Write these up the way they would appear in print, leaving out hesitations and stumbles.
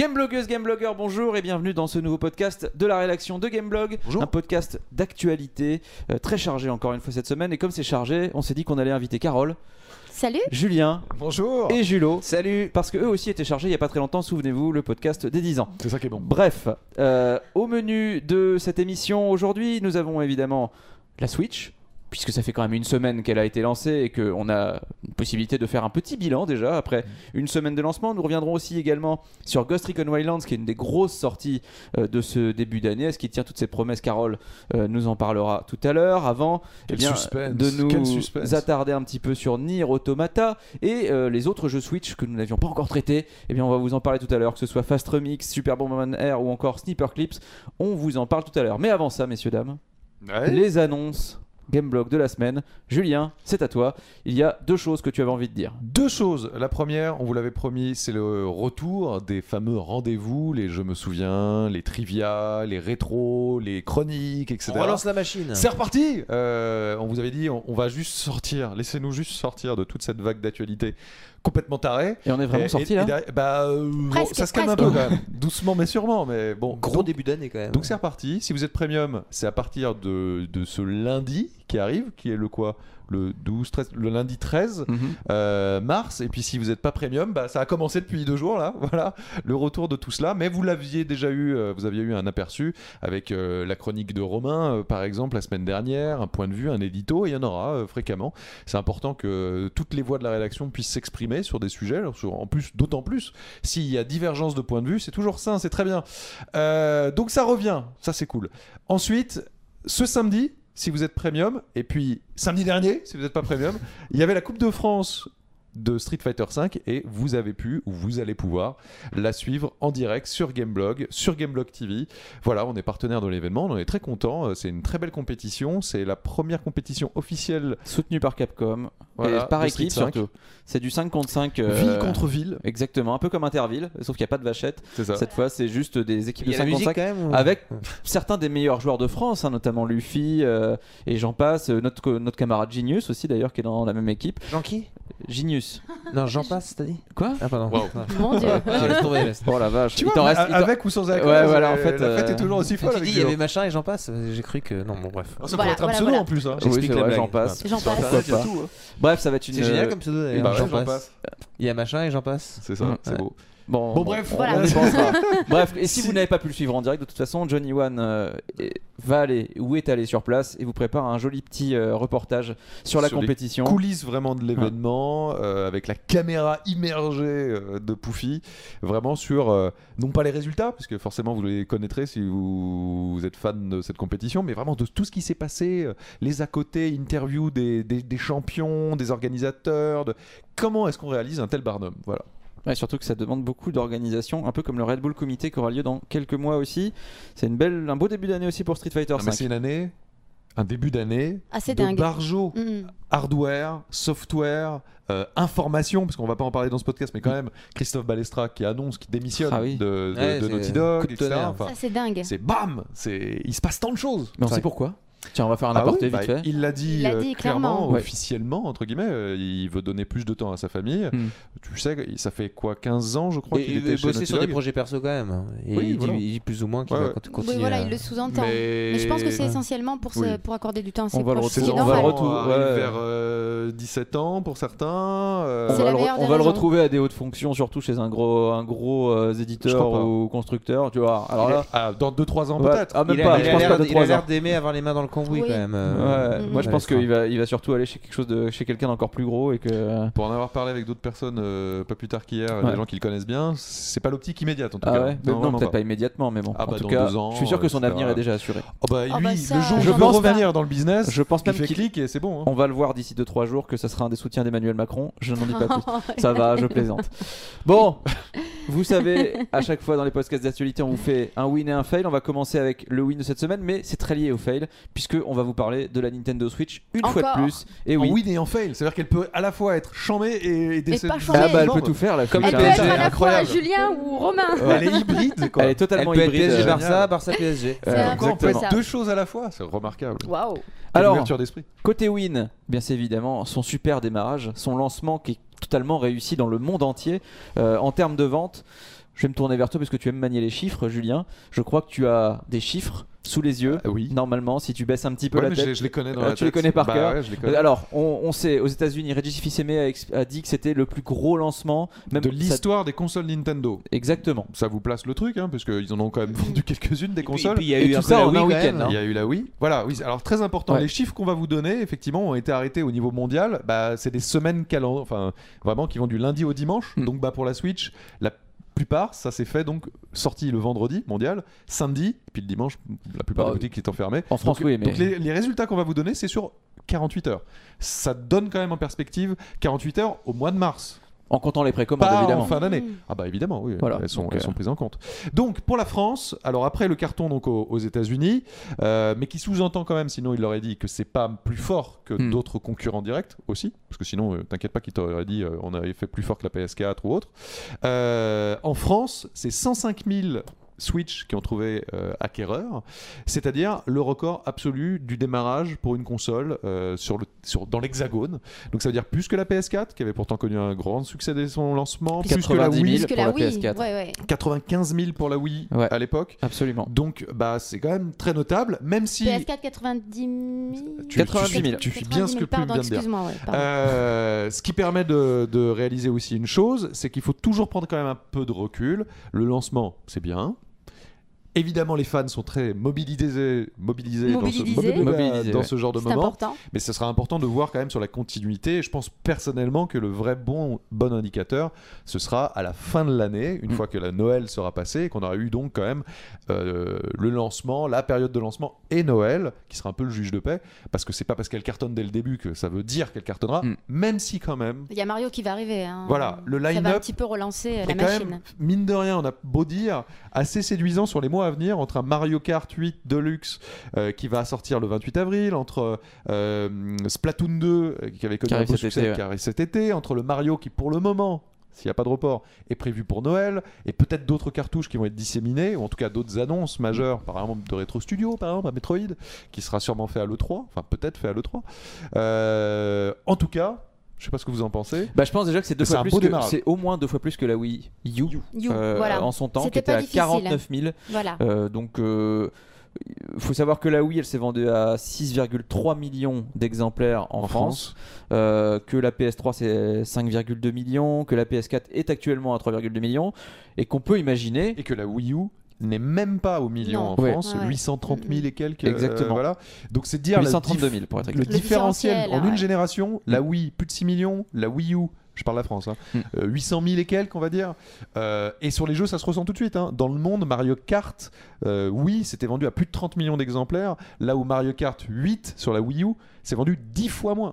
Gameblogueuse, Gameblogueur, bonjour et bienvenue dans ce nouveau podcast de la rédaction de Gameblog. Bonjour. Un podcast d'actualité très chargé encore une fois cette semaine. Et comme c'est chargé, on s'est dit qu'on allait inviter Carole, Salut. Julien Bonjour. et Julo. Salut. Parce qu'eux aussi étaient chargés il n'y a pas très longtemps, souvenez-vous, le podcast des 10 ans. C'est ça qui est bon. Bref, au menu de cette émission aujourd'hui, nous avons évidemment la Switch, puisque ça fait quand même une semaine qu'elle a été lancée et qu'on a une possibilité de faire un petit bilan déjà après une semaine de lancement. Nous reviendrons aussi également sur Ghost Recon Wildlands, qui est une des grosses sorties de ce début d'année. Est-ce qu'il tient toutes ses promesses? Carole nous en parlera tout à l'heure. Avant de nous attarder un petit peu sur Nier Automata et les autres jeux Switch que nous n'avions pas encore traités. On va vous en parler tout à l'heure, que ce soit Fast Remix, Super Bomberman Air ou encore Sniper Clips. On vous en parle tout à l'heure. Mais avant ça, messieurs, dames, les annonces Gameblog de la semaine. Julien, c'est à toi. Il y a deux choses que tu avais envie de dire. Deux choses. La première, on vous l'avait promis, c'est le retour des fameux rendez-vous, les je me souviens, les trivia, les rétros, les chroniques, etc. On relance la machine. C'est reparti. On vous avait dit, on va juste sortir. Laissez-nous juste sortir de toute cette vague d'actualité complètement tarée. Et on est vraiment sorti là Presque, ça se calme un peu quand même. Doucement mais sûrement. Mais bon, Gros début d'année quand même. Donc c'est reparti. Si vous êtes premium, c'est à partir de ce lundi qui arrive, qui est le quoi ? Le 12, 13, le lundi 13 mars. Et puis si vous n'êtes pas premium, ça a commencé depuis 2 jours là. Voilà le retour de tout cela. Mais vous l'aviez déjà eu, vous aviez eu un aperçu avec la chronique de Romain par exemple la semaine dernière, un point de vue, un édito, et il y en aura fréquemment. C'est important que toutes les voix de la rédaction puissent s'exprimer sur des sujets. En plus, d'autant plus s'il y a divergence de point de vue, c'est toujours sain, c'est très bien. Donc ça revient, ça c'est cool. Ensuite, ce samedi, si vous êtes premium, et puis samedi dernier, si vous n'êtes pas premium, il y avait la Coupe de France de Street Fighter V et vous avez pu, ou vous allez pouvoir, la suivre en direct sur Gameblog, sur Gameblog TV. Voilà, on est partenaire de l'événement, on en est très content. C'est une très belle compétition, c'est la première compétition officielle soutenue par Capcom, voilà, et par de équipe Street 5. surtout. C'est du 5 contre 5. Ville contre ville. Exactement, un peu comme Interville, sauf qu'il n'y a pas de vachette. C'est ça. Cette fois, c'est juste des équipes Il de y a la 5 contre musique 5 quand même, ou... avec certains des meilleurs joueurs de France, notamment Luffy et j'en passe. Notre camarade Genius aussi d'ailleurs, qui est dans la même équipe. Jean qui? Genius. Non, Jean Passe, t'as dit? Quoi? Ah pardon. Wow. Mon Dieu. J'ai trouvé. Oh la vache. Tu Il vois, t'en reste- il t'en- avec ou sans accord, Ouais, voilà, en fait, la fête est toujours aussi folle. Tu avec dis il y Géo. avait machin et Jean Passe. J'ai cru que non, bon bref. Ça Voilà, pourrait être un voilà, pseudo voilà. en plus. Hein. Oui, J'explique c'est les vrai, blagues. j'en passe. J'en passe. Pourquoi Il y a pas. tout, hein. Bref, ça va être une. C'est génial comme pseudo d'ailleurs. Bah ouais, Jean j'en Passe. passe. Il y a machin et Jean Passe. C'est ça, c'est Ouais. beau. Bon, Bref, Voilà. on y pensera. Bref, et si Si- vous n'avez pas pu le suivre en direct, de toute façon, Johnny One va aller ou est allé sur place et vous prépare un joli petit reportage sur la Sur les compétition. coulisses vraiment de l'événement, avec la caméra immergée de Poufy, vraiment sur non pas les résultats, parce que forcément vous les connaîtrez si vous êtes fan de cette compétition, mais vraiment de tout ce qui s'est passé, les à côté, interviews des champions, des organisateurs, de comment est-ce qu'on réalise un tel Barnum, voilà. Ouais, surtout que ça demande beaucoup d'organisation, un peu comme le Red Bull Comité qui aura lieu dans quelques mois aussi. C'est un beau début d'année aussi pour Street Fighter Non, mais 5. c'est une année, un début d'année Assez de dingue. barjo. Hardware, software, information, parce qu'on va pas en parler dans ce podcast, mais quand même, Christophe Balestra qui annonce qu'il démissionne Ah oui. de Ouais, c'est Naughty coup Dog, de etc. tonnerre. Enfin, Ça, c'est dingue. c'est bam, il se passe tant de choses. Mais on sait pourquoi. Tiens, on va faire un Ah aparté oui, vite fait. il l'a dit, Il l'a dit clairement. Ouais. officiellement, entre guillemets, il veut donner plus de temps à sa famille. Tu sais, ça fait quoi, 15 ans, je crois, Et qu'il il était veut chez bosser Naughty sur des Dog. projets perso quand même. Et Oui, il voilà. dit plus ou moins qu'il Ouais, va ouais. continuer. Oui, voilà, à- il le sous-entend. Mais- Mais je pense que c'est Ouais. essentiellement pour Oui. accorder du temps à ses On va le proches. Ses Ce qui est on va le normal. enfants retrouver, arrivent ouais. vers 17 ans pour certains. C'est la meilleure des On va le raisons. retrouver à des hautes fonctions, surtout chez un gros Je éditeur crois pas. ou constructeur. Tu vois. Alors là, Dans 2-3 ans ouais, peut-être. ah, même Il pas. a Je pense pas de il a 3 ans. l'air d'aimer avoir les mains dans le cambouis Oui. quand même. Ouais, moi je pense Balestra. qu'il va surtout aller chez chez quelqu'un d'encore plus gros et que. Pour en avoir parlé avec d'autres personnes pas plus tard qu'hier, Ouais. des gens qui le connaissent bien, c'est pas l'optique immédiate en tout Ah cas. ouais, mais non, vraiment peut-être pas immédiatement, mais bon. Ah en bah tout dans cas, 2 ans, je suis sûr que son etc. avenir est déjà assuré. Oh bah Oh lui, bah ça, le jour où je il veut pense revenir dans le business, Je pense il même fait qu'il clic et c'est bon. Hein. on va le voir d'ici 2-3 jours que ça sera un des soutiens d'Emmanuel Macron. Je n'en dis pas plus. Ça va, je plaisante. Bon, vous savez, à chaque fois dans les podcasts d'actualité, on vous fait un win et un fail. On va commencer avec le win de cette semaine, mais c'est très lié au fail, puisqu'on va vous parler de la Nintendo Switch une fois de Encore plus. Et En oui, win et en fail, c'est-à-dire qu'elle peut à la fois être chambée et décédée. pas chambée. ah bah, elle peut tout faire, la Comme Switch, Elle le peut hein. être à la fois incroyable. Julien ou Romain. Elle est hybride quoi. Elle est Elle totalement peut être hybride. PSG Génial. Barça, Barça PSG. C'est Ouais, un Encore on peut peu être ça. deux choses à la fois, c'est remarquable. Waouh. Quelle Alors, ouverture d'esprit. côté win, bien c'est évidemment son super démarrage, son lancement qui est totalement réussi dans le monde entier en termes de vente. je vais me tourner vers toi parce que tu aimes manier les chiffres, Julien. Je crois que tu as des chiffres sous les yeux. Oui. Normalement, si tu baisses un petit peu la mais tête. je les connais dans la tête. Tu les connais par cœur. Ouais, je les connais. Alors, on sait, aux États-Unis, Regis Fils-Aimé a dit que c'était le plus gros lancement même de l'histoire des consoles Nintendo. Exactement. Ça vous place le truc, parce qu'ils en ont quand même vendu quelques-unes des consoles. Puis il y a Et eu tout un ça peu la en un Wii, week-end, quand même, hein. Il y a eu la Wii. Voilà, oui. Alors très important, Ouais. les chiffres qu'on va vous donner, effectivement, ont été arrêtés au niveau mondial. C'est des semaines enfin vraiment qui vont du lundi au dimanche. Donc pour la Switch, la plupart, ça s'est fait donc sorti le vendredi mondial, samedi, puis le dimanche, la plupart des boutiques étant fermées. En France, donc, oui, mais donc les résultats qu'on va vous donner, c'est sur 48 heures. Ça donne quand même en perspective 48 heures au mois de mars. en comptant les précommandes, Pas évidemment. en fin d'année. Ah bah évidemment, oui. Voilà. Elles sont Donc, prises en compte. Donc pour la France, alors après le carton donc aux États-Unis, mais qui sous-entend quand même, sinon il leur aurait dit que c'est pas plus fort que d'autres concurrents directs aussi, parce que sinon t'inquiète pas qu'il t'aurait dit on avait fait plus fort que la PS4 ou autre. En France, c'est 105 000 Switch qui ont trouvé acquéreur, c'est-à-dire le record absolu du démarrage pour une console dans l'Hexagone. Donc ça veut dire plus que la PS4 qui avait pourtant connu un grand succès dès son lancement, plus que la 90 Wii, 000 que pour la la Wii. PS4. Ouais. 95 000 pour la Wii Ouais. à l'époque. Absolument. Donc c'est quand même très notable, même si PS4 90 000. tu 90 000. fais bien ce que Pum Pardon, vient de dire. excuse-moi. Ouais, pardon. Ce qui permet de réaliser aussi une chose, c'est qu'il faut toujours prendre quand même un peu de recul. Le lancement, c'est bien. Évidemment, les fans sont très mobilisés dans ce genre de C'est moment. important. Mais ce sera important de voir quand même sur la continuité. Et je pense personnellement que le vrai bon indicateur, ce sera à la fin de l'année, une fois que la Noël sera passée, et qu'on aura eu donc quand même le lancement, la période de lancement et Noël, qui sera un peu le juge de paix, parce que c'est pas parce qu'elle cartonne dès le début que ça veut dire qu'elle cartonnera, même si quand même. Il y a Mario qui va arriver. Hein. Voilà, le Ça va un line-up petit peu relancer est la quand machine. même, mine de rien, on a beau dire, assez séduisant sur les mois à venir, entre un Mario Kart 8 Deluxe qui va sortir le 28 avril, entre Splatoon 2 qui avait connu un beau succès qui arrive cet été, entre le Mario qui pour le moment, s'il n'y a pas de report, est prévu pour Noël, et peut-être d'autres cartouches qui vont être disséminées, ou en tout cas d'autres annonces majeures, par exemple de Retro Studio, par exemple à Metroid, qui sera sûrement fait à l'E3, enfin peut-être fait à l'E3. En tout cas, je sais pas ce que vous en pensez. Je pense déjà que c'est C'est au moins 2 fois plus que la Wii U. Voilà. En son temps, C'était qui était pas à difficile. 49 000. Voilà. Donc, faut savoir que la Wii, elle s'est vendue à 6,3 millions d'exemplaires en France. Que la PS3 c'est 5,2 millions, que la PS4 est actuellement à 3,2 millions, et qu'on peut imaginer. Et que la Wii U n'est même pas au million en France, 830 000 et quelques. Exactement. Voilà. Donc c'est dire 832 000 pour être exact. le différentiel en une ouais. génération. La Wii, plus de 6 millions. La Wii U, je parle de la France, 800 000 et quelques, on va dire. Et sur les jeux, ça se ressent tout de suite. Dans le monde, Mario Kart, oui, c'était vendu à plus de 30 millions d'exemplaires. Là où Mario Kart 8 sur la Wii U, c'est vendu 10 fois moins.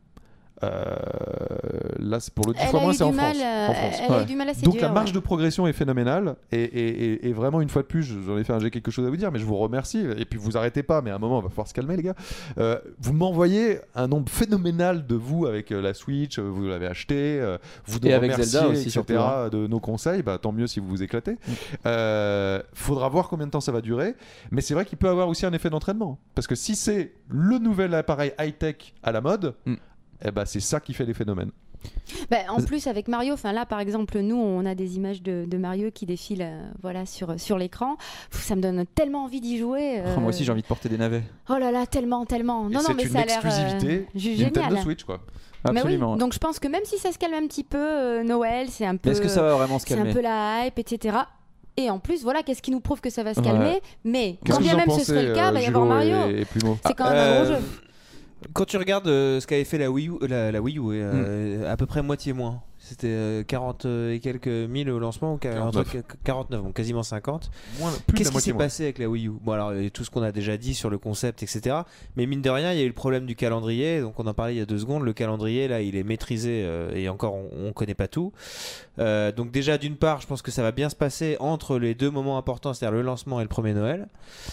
Là, c'est pour le 10 fois moins, c'est en France. Elle a eu du mal à séduire. Donc la marge de progression est phénoménale et vraiment une fois de plus, j'en ai fait j'ai quelque chose à vous dire, mais je vous remercie. Et puis vous arrêtez pas, mais à un moment, on va falloir se calmer, les gars. Vous m'envoyez un nombre phénoménal de vous avec la Switch, vous l'avez acheté, vous nous et avec remerciez, Zelda aussi, etc. surtout, hein. De nos conseils. Tant mieux si vous vous éclatez. Faudra voir combien de temps ça va durer, mais c'est vrai qu'il peut avoir aussi un effet d'entraînement, parce que si c'est le nouvel appareil high-tech à la mode. C'est ça qui fait les phénomènes. En plus avec Mario, là par exemple nous on a des images de Mario qui défilent sur l'écran. Ça me donne tellement envie d'y jouer. Moi aussi j'ai envie de porter des navets. Oh là là, tellement. Mais ça a l'air exclusivité Nintendo génial. Switch quoi. Absolument. Oui, donc je pense que même si ça se calme un petit peu, Noël c'est un peu. Mais est-ce que ça va vraiment se calmer ? C'est un peu la hype, etc. Et en plus, qu'est-ce qui nous prouve que ça va se calmer ? Mais quand bien même ce serait le cas, il va y avoir Mario. C'est quand même un gros jeu. Quand tu regardes ce qu'avait fait la Wii U, la Wii U à peu près moitié moins. C'était 40 et quelques mille au lancement, 49, donc quasiment 50. Qu'est-ce qui s'est passé avec la Wii U ? Bon, alors, tout ce qu'on a déjà dit sur le concept, etc. Mais mine de rien, il y a eu le problème du calendrier. Donc, on en parlait il y a 2 secondes. Le calendrier, là, il est maîtrisé et encore, on ne connaît pas tout. Donc, déjà, d'une part, je pense que ça va bien se passer entre les 2 moments importants, c'est-à-dire le lancement et le premier Noël.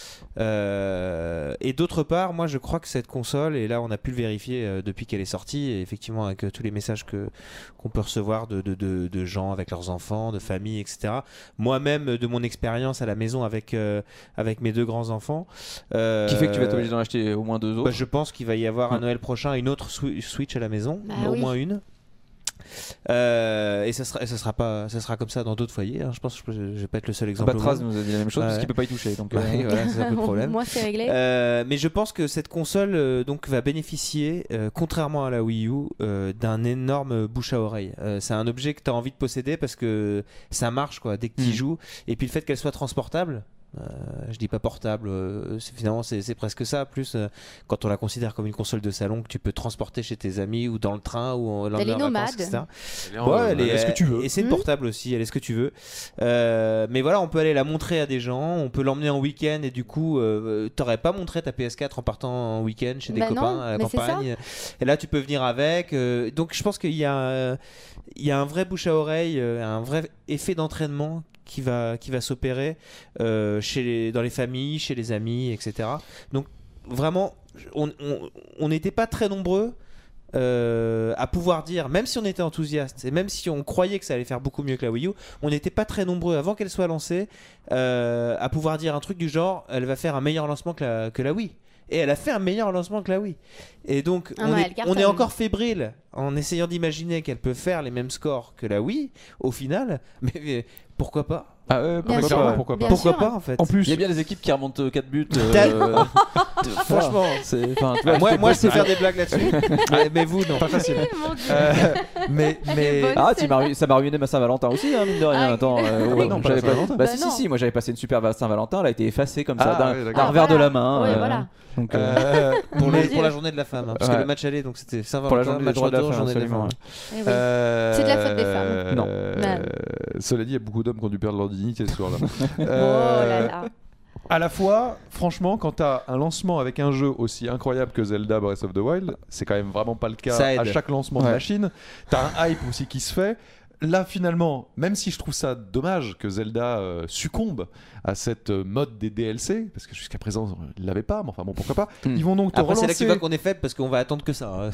Et d'autre part, moi je crois que cette console, et là on a pu le vérifier depuis qu'elle est sortie, et effectivement avec tous les messages qu'on peut recevoir de gens avec leurs enfants, de familles, etc. Moi-même de mon expérience à la maison avec mes 2 grands enfants, qui fait que tu vas être obligé d'en acheter au moins 2 autres. Je pense qu'il va y avoir un Noël prochain une autre Switch à la maison, au moins une. Et ça sera comme ça dans d'autres foyers. Hein. Je pense que je vais pas être le seul exemple. Batraz nous a dit la même chose parce qu'il peut pas y toucher. Donc voilà, c'est un peu le problème. Moi, c'est réglé. Mais je pense que cette console donc va bénéficier, contrairement à la Wii U, d'un énorme bouche à oreille. C'est un objet que tu as envie de posséder parce que ça marche quoi, dès que tu y joues. Et puis le fait qu'elle soit transportable. Je dis pas portable, finalement c'est presque ça. Plus quand on la considère comme une console de salon que tu peux transporter chez tes amis ou dans le train ou elle est nomade. Elle est ce que tu veux. Et c'est une portable aussi, elle est ce que tu veux. Mais voilà, on peut aller la montrer à des gens, on peut l'emmener en week-end et du coup, t'aurais pas montré ta PS4 en partant en week-end chez des copains à la campagne. Et là, tu peux venir avec. Donc, je pense qu'il y a un vrai bouche à oreille, un vrai effet d'entraînement qui va s'opérer dans les familles, chez les amis, etc. Donc vraiment, on n'était pas très nombreux à pouvoir dire, même si on était enthousiaste et même si on croyait que ça allait faire beaucoup mieux que la Wii U, on n'était pas très nombreux avant qu'elle soit lancée à pouvoir dire un truc du genre, elle va faire un meilleur lancement que la Wii. Et elle a fait un meilleur lancement que la Wii. Et donc, on est encore fébrile en essayant d'imaginer qu'elle peut faire les mêmes scores que la Wii, au final. Mais pourquoi pas ? Pourquoi pas en fait. En plus, il y a bien des équipes qui remontent 4 buts. Franchement, moi je sais faire des blagues là-dessus. Mais vous, non. Pas facile. Ça m'a ruiné ma Saint-Valentin aussi, hein, mine de rien. Attends, non, pas Saint-Valentin. Bah si, moi j'avais passé une super Saint-Valentin, elle a été effacée comme ça d'un revers de la main. Ouais, voilà. Donc, pour la journée de la femme, hein, parce que le match allait, donc c'était Saint-Valentin, match retour, journée de la femme. C'est de la faute des femmes. Non. Cela dit, il y a beaucoup d'hommes qui ont dû perdre leur dignité ce soir-là. Oh là là. À la fois, franchement, quand tu as un lancement avec un jeu aussi incroyable que Zelda Breath of the Wild, c'est quand même vraiment pas le cas à chaque lancement de machine. Tu as un hype aussi qui se fait. Là, finalement, même si je trouve ça dommage que Zelda succombe à cette mode des DLC, parce que jusqu'à présent, ils ne l'avaient pas, mais enfin bon, pourquoi pas. Ils vont donc te relancer. C'est là que tu vois qu'on est faible parce qu'on va attendre que ça.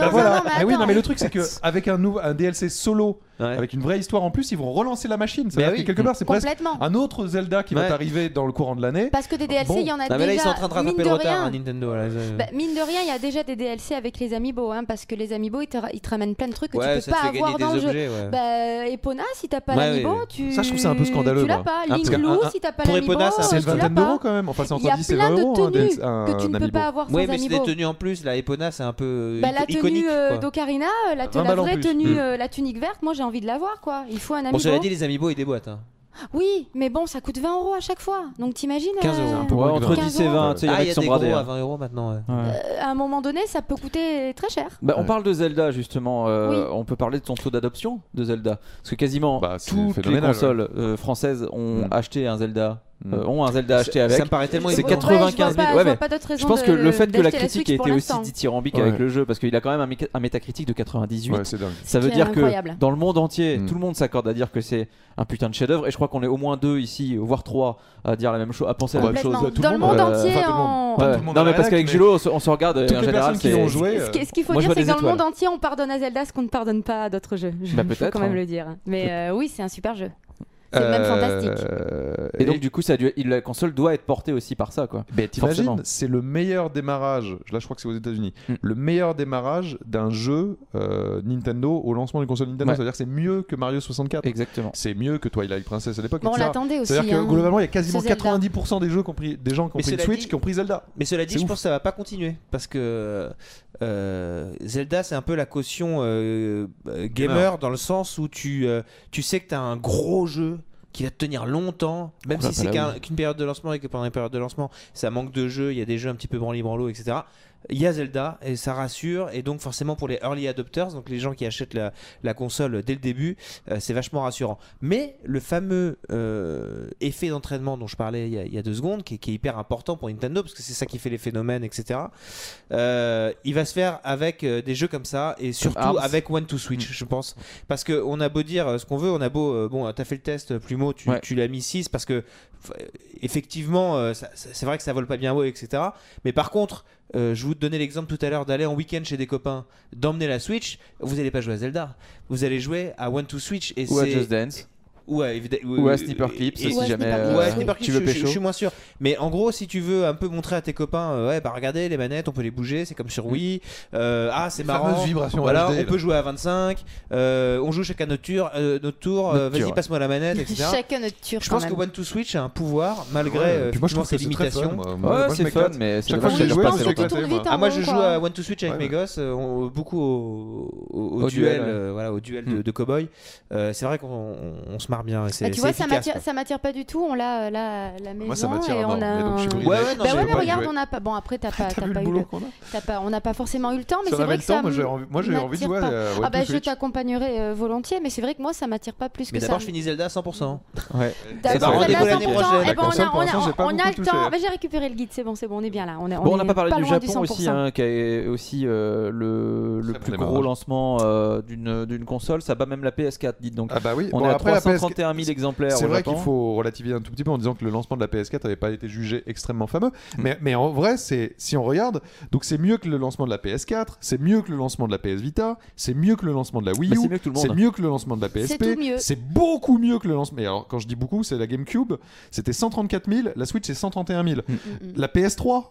Mais le truc, c'est qu'avec un DLC solo, avec une vraie histoire en plus, ils vont relancer la machine. Ça veut dire que quelque part, c'est presque un autre Zelda qui va t'arriver dans le courant de l'année. Parce que des DLC, il y en a déjà. Mais là, ils sont en train de rattraper le retard, Nintendo. Mine de rien, il y a déjà des DLC avec les Amiibo, parce que les Amiibo, ils te ramènent plein de trucs que tu peux pas avoir dans le jeu. Epona, si t'as pas l'Amiibo, tu. Ça, je trouve ça un peu scandaleux. Tu l'as pas. Link Lou, si t'as pas l'Amiibo, c'est une vingtaine d'euros quand même. Enfin, c'est entre 10 et 20 euros. Il y a plein de tenues que tu ne peux pas avoir sans Amiibo. Oui, mais c'est des tenues en plus. La Epona, c'est un peu iconique. La tenue d'Ocarina, la vraie tenue, la tunique verte, moi j'ai envie de l'avoir quoi. Il faut un Amiibo. Bon, cela dit, les Amiibo, ils déboîtent. Oui, mais bon, ça coûte 20 euros à chaque fois. Donc t'imagines 15 euros. Entre 10 et 20, tu sais, il y a des gros à 20 euros maintenant. À un moment donné, ça peut coûter très cher. On parle de Zelda justement. On peut parler de ton taux d'adoption de Zelda. Parce que quasiment toutes les consoles françaises ont acheté un Zelda. Ont un Zelda acheté avec. Ça me paraît tellement. C'est 95 000. Je pense que le fait que la critique ait été aussi dithyrambique avec le jeu, parce qu'il a quand même un métacritique de 98. Ça veut dire que dans le monde entier, tout le monde s'accorde à dire que c'est un putain de chef-d'œuvre. Et je crois qu'on est au moins 2 ici, voire 3, à dire la même chose, à penser la même chose. Dans le monde entier. Non, mais parce qu'avec Julo, on se regarde. En général, qui ont joué. Ce qu'il faut dire, c'est que dans le monde entier, on pardonne à Zelda ce qu'on ne pardonne pas à d'autres jeux. Je peux quand même le dire. Mais oui, c'est un super jeu. C'est même fantastique. Et donc du coup, la console doit être portée aussi par ça, quoi. Mais t'imagines, c'est le meilleur démarrage. Là, je crois que c'est aux États-Unis. Le meilleur démarrage d'un jeu Nintendo au lancement d'une console Nintendo. C'est-à-dire que c'est mieux que Mario 64. Exactement. C'est mieux que Twilight Princess à l'époque. Bon, on l'attendait aussi. C'est-à-dire que globalement, il y a quasiment 90% des gens des gens qui ont pris une Switch qui ont pris Zelda. Mais cela dit, je pense que ça va pas continuer parce que Zelda, c'est un peu la caution gamer dans le sens où tu sais que t'as un gros jeu qui va te tenir longtemps, même si c'est qu'une période de lancement et que pendant une période de lancement ça manque de jeux, il y a des jeux un petit peu branli-branlo, etc. Il y a Zelda et ça rassure, et donc forcément pour les early adopters, donc les gens qui achètent la console dès le début, c'est vachement rassurant. Mais le fameux effet d'entraînement dont je parlais il y a 2 secondes, qui est hyper important pour Nintendo parce que c'est ça qui fait les phénomènes, etc. Il va se faire avec des jeux comme ça, et surtout avec One to Switch, je pense, parce que on a beau dire ce qu'on veut, on a beau t'as fait le test, Plumeau, tu l'as mis 6 parce que effectivement c'est vrai que ça vole pas bien haut, etc. Mais par contre je vous donnais l'exemple tout à l'heure d'aller en week-end chez des copains, d'emmener la Switch, vous n'allez pas jouer à Zelda, vous allez jouer à One to Switch ou à Just Dance. ou à Sniper Clips si jamais tu veux pécho. Je suis moins sûr. Mais en gros, si tu veux un peu montrer à tes copains, regardez les manettes, on peut les bouger, c'est comme sur Wii. C'est marrant. Voilà, on peut jouer à 25. On joue chacun notre tour. Vas-y, passe-moi la manette, etc. Chacun notre tour. Je pense que One to Switch a un pouvoir malgré ses limitations. Ouais, c'est fun, mais chaque fois que je joue, c'est éclaté. Moi, je joue à One to Switch avec mes gosses, beaucoup au duel, au duel de cow-boy. C'est vrai qu'on se marre bien. Tu vois, ça m'attire pas du tout. On l'a à la maison. Moi, ça m'attire et on a. Mais regarde, on n'a pas. Bon, après, t'as pas eu. On n'a pas forcément eu le temps, mais c'est vrai que ça. Moi, j'ai envie de jouer. Je t'accompagnerai volontiers, mais c'est vrai que moi, ça m'attire pas plus que ça. Mais d'abord, je finis Zelda à 100%. Ouais. D'accord, l'année prochaine. On a le temps. J'ai récupéré le guide, c'est bon, on est bien là. On n'a pas parlé du Japon aussi, qui est aussi le plus gros lancement d'une console. Ça bat même la PS4, dites donc. Ah bah oui. On est à 331 000 exemplaires. C'est vrai qu'il faut relativiser un tout petit peu en disant que le lancement de la PS4 n'avait pas été jugé extrêmement fameux. Mais en vrai, si on regarde, donc c'est mieux que le lancement de la PS4, c'est mieux que le lancement de la PS Vita, c'est mieux que le lancement de la Wii U, c'est mieux que le lancement de la PSP, c'est beaucoup mieux que le lancement. Mais alors, quand je dis beaucoup, c'est la GameCube, c'était 134 000, la Switch c'est 131 000. La PS3,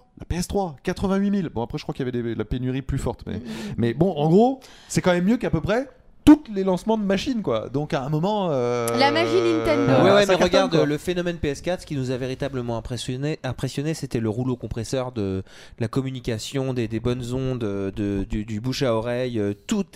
88 000. Bon, après, je crois qu'il y avait la pénurie plus forte. Mais bon, en gros, c'est quand même mieux qu'à peu près tous les lancements de machines, quoi. Donc à un moment la magie Nintendo. Mais regarde le phénomène PS4, ce qui nous a véritablement impressionné, c'était le rouleau compresseur de la communication, des bonnes ondes, du bouche à oreille. Toutes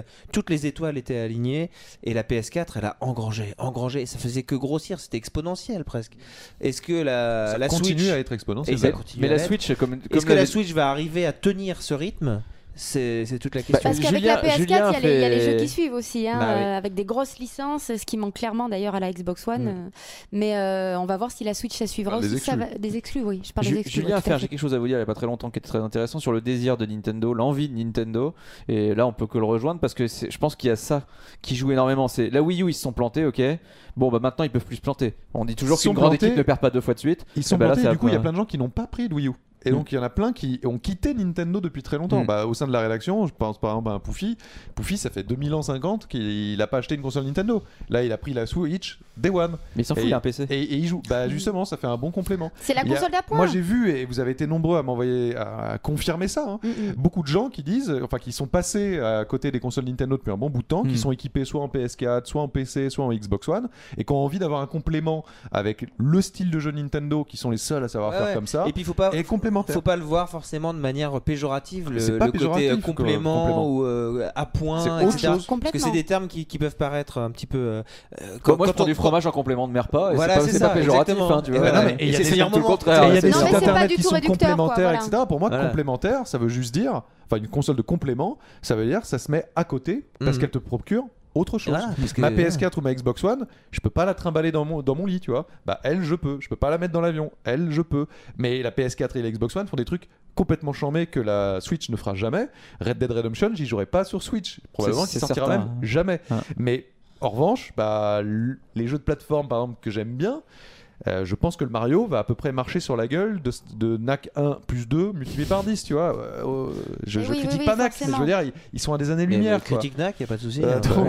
les étoiles étaient alignées, et la PS4 elle a engrangé, et ça faisait que grossir, c'était exponentiel presque. Est-ce que la continue Switch à être exponentielle? Mais la Switch, est-ce que la Switch va arriver à tenir ce ryme? C'est toute la question. Parce qu'avec la PS4, il y a les jeux qui suivent aussi, avec des grosses licences, ce qui manque clairement d'ailleurs à la Xbox One. Mais on va voir si la Switch ça suivra aussi. Des exclus, oui. Je parle des exclus. Julien j'ai quelque chose à vous dire il n'y a pas très longtemps qui était très intéressant sur le désir de Nintendo, l'envie de Nintendo. Et là, on peut que le rejoindre parce que je pense qu'il y a ça qui joue énormément. C'est la Wii U, ils se sont plantés, ok. Bon, bah maintenant ils peuvent plus se planter. On dit toujours qu'une grande équipe ne perd pas deux fois de suite. Ils sont plantés. Du coup, il y a plein de gens qui n'ont pas pris de Wii U. Et donc il y en a plein qui ont quitté Nintendo depuis très longtemps. Au sein de la rédaction, je pense par exemple à Poufy. Poufy, ça fait 2050 qu'il n'a pas acheté une console Nintendo. Là, il a pris la Switch Day One. Mais il s'en fout, il a un PC. Et il joue. Justement, ça fait un bon complément. C'est la console d'appoint. Moi, j'ai vu, et vous avez été nombreux à m'envoyer à confirmer ça. Beaucoup de gens qui disent, qui sont passés à côté des consoles Nintendo depuis un bon bout de temps, qui sont équipés soit en PS4, soit en PC, soit en Xbox One, et qui ont envie d'avoir un complément avec le style de jeu Nintendo, qui sont les seuls à savoir faire comme ça. Et puis complémentaire. Faut pas le voir forcément de manière péjorative, le côté complément ou appoint, etc. Parce que c'est des termes qui peuvent paraître un petit peu. Moi, je prends du fromage en complément de mes repas. C'est pas péjoratif, tu vois. Il y a des sites internet qui sont complémentaires, etc. Pour moi, complémentaire, ça veut juste dire, une console de complément, ça veut dire ça se met à côté parce qu'elle te procure autre chose. Ma PS4 ou ma Xbox One, je peux pas la trimballer dans mon lit, tu vois. Elle, je peux pas la mettre dans l'avion. Elle, je peux. Mais la PS4 et la Xbox One font des trucs complètement chambés que la Switch ne fera jamais. Red Dead Redemption, j'y jouerai pas sur Switch. Probablement qu'il sortira même jamais. Mais en revanche, les jeux de plateforme, par exemple, que j'aime bien, je pense que le Mario va à peu près marcher sur la gueule de NAC 1 plus 2 multiplié par 10, tu vois. Je critique pas NAC, je veux dire, ils sont à des années-lumière. Critique NAC, y a pas de souci.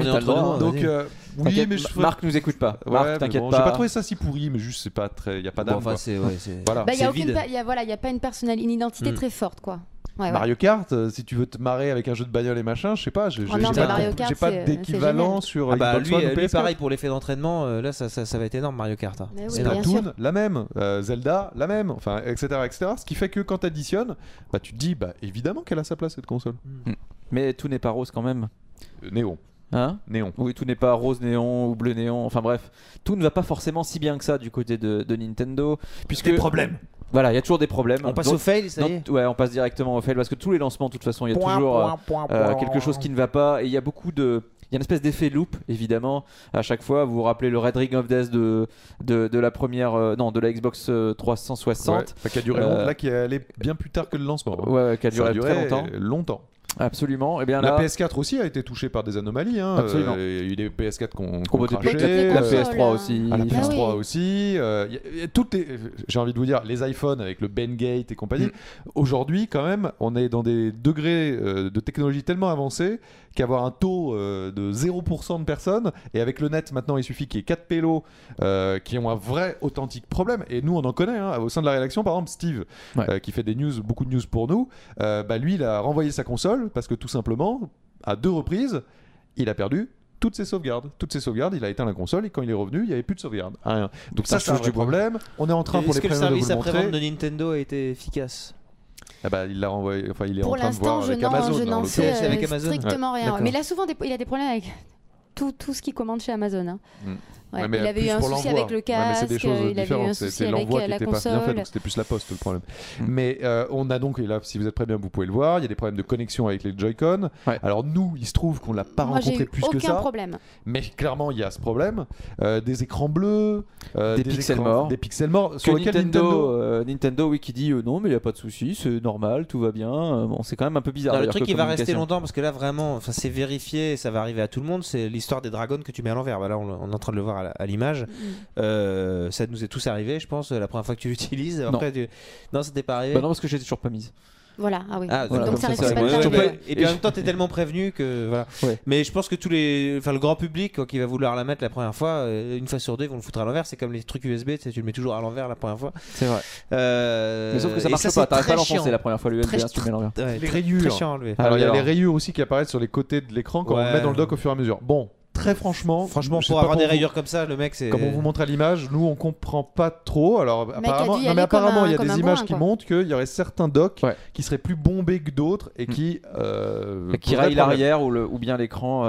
Oui, mais Marc nous écoute pas. Marc, t'inquiète pas. J'ai pas trouvé ça si pourri, mais juste c'est pas très, y a pas d'âme. Il y a pas une identité très forte, quoi. Mario Kart, si tu veux te marrer avec un jeu de bagnole et machin, je sais pas, j'ai pas d'équivalent sur Xbox One ou PS4. Pareil pour l'effet d'entraînement, là ça va être énorme Mario Kart. Splatoon, la même, Zelda, la même, etc. Ce qui fait que quand t'additionnes, tu te dis, évidemment qu'elle a sa place cette console. Mais tout n'est pas rose quand même. Néon. Néon. Oui, tout n'est pas rose néon ou bleu néon. Enfin bref, tout ne va pas forcément si bien que ça du côté de Nintendo, puisque des problèmes. Voilà, il y a toujours des problèmes. On passe au fail, ça y est. Ouais, on passe directement au fail parce que tous les lancements, de toute façon, il y a toujours quelque chose qui ne va pas. Et il y a beaucoup de. Il y a une espèce d'effet loop, évidemment. À chaque fois, vous vous rappelez le Red Ring of Death de la première, de la Xbox 360. Qui a duré longtemps. Là, qui est allé bien plus tard que le lancement. Qui a duré très longtemps. Absolument. Et bien la là... PS4 aussi a été touchée par des anomalies. Absolument. Il y a eu des PS4 qu'on crachait, la PS3 aussi. La PS3 aussi. J'ai envie de vous dire, les iPhones avec le Bendgate et compagnie. Aujourd'hui, quand même, on est dans des degrés de technologie tellement avancés qu'avoir un taux de 0% de personnes, et avec le net maintenant il suffit qu'il y ait 4 pélos qui ont un vrai authentique problème, et nous on en connaît au sein de la rédaction. Par exemple Steve qui fait beaucoup de news pour nous, lui il a renvoyé sa console parce que tout simplement à 2 reprises il a perdu toutes ses sauvegardes, il a éteint la console, et quand il est revenu il n'y avait plus de sauvegarde, rien. Donc ça c'est un vrai problème. On est en train pour les premiums de vous le montrer. Est-ce que le service après-vente de Nintendo a été efficace? Il l'a renvoyé, il est pour en train de voir avec Amazon. Je n'en sais strictement rien. D'accord. Mais là, souvent, il a des problèmes avec tout ce qu'il commande chez Amazon. Ouais, il avait eu un souci avec le casque, il avait eu un souci avec la console. C'était plus la poste le problème. Mais on a donc, et là si vous êtes très bien vous pouvez le voir, il y a des problèmes de connexion avec les Joy-Con. Alors nous il se trouve qu'on l'a pas rencontré plus que ça. Aucun problème. Mais clairement il y a ce problème. Des écrans bleus, des pixels morts. Des pixels morts sur lesquels Nintendo qui dit non mais il n'y a pas de souci, c'est normal, tout va bien. Bon, c'est quand même un peu bizarre. Le truc qui va rester longtemps, parce que là vraiment c'est vérifié, ça va arriver à tout le monde, c'est l'histoire des dragons que tu mets à l'envers. Là on est en train de le voir à l'image. Ça nous est tous arrivé, je pense, la première fois que tu l'utilises. Après, non, c'était pas arrivé. Non, parce que j'étais toujours pas mise. Voilà, ah oui. Voilà, donc ça risque ça, pas de t'arriver. Et puis en même temps, t'es tellement prévenu que voilà. Ouais. Mais je pense que le grand public, quand il va vouloir la mettre la première fois, une fois sur deux, ils vont le foutre à l'envers. C'est comme les trucs USB, tu le mets toujours à l'envers la première fois. C'est vrai. Mais sauf que ça marche pas. T'arrives pas à l'enfoncer la première fois l'USB, si tu mets à l'envers. Les rayures. Très chiant à enlever. Alors il y a les rayures aussi qui apparaissent sur les côtés de l'écran quand on le met dans le dock au fur et à mesure. Bon. Très franchement, pour avoir des rayures comme ça, le mec c'est. Comme on vous montre à l'image, nous on comprend pas trop. Alors apparemment, il y a des images qui montrent qu'il y aurait certains docks qui seraient plus bombés que d'autres et qui rayent l'arrière ou bien l'écran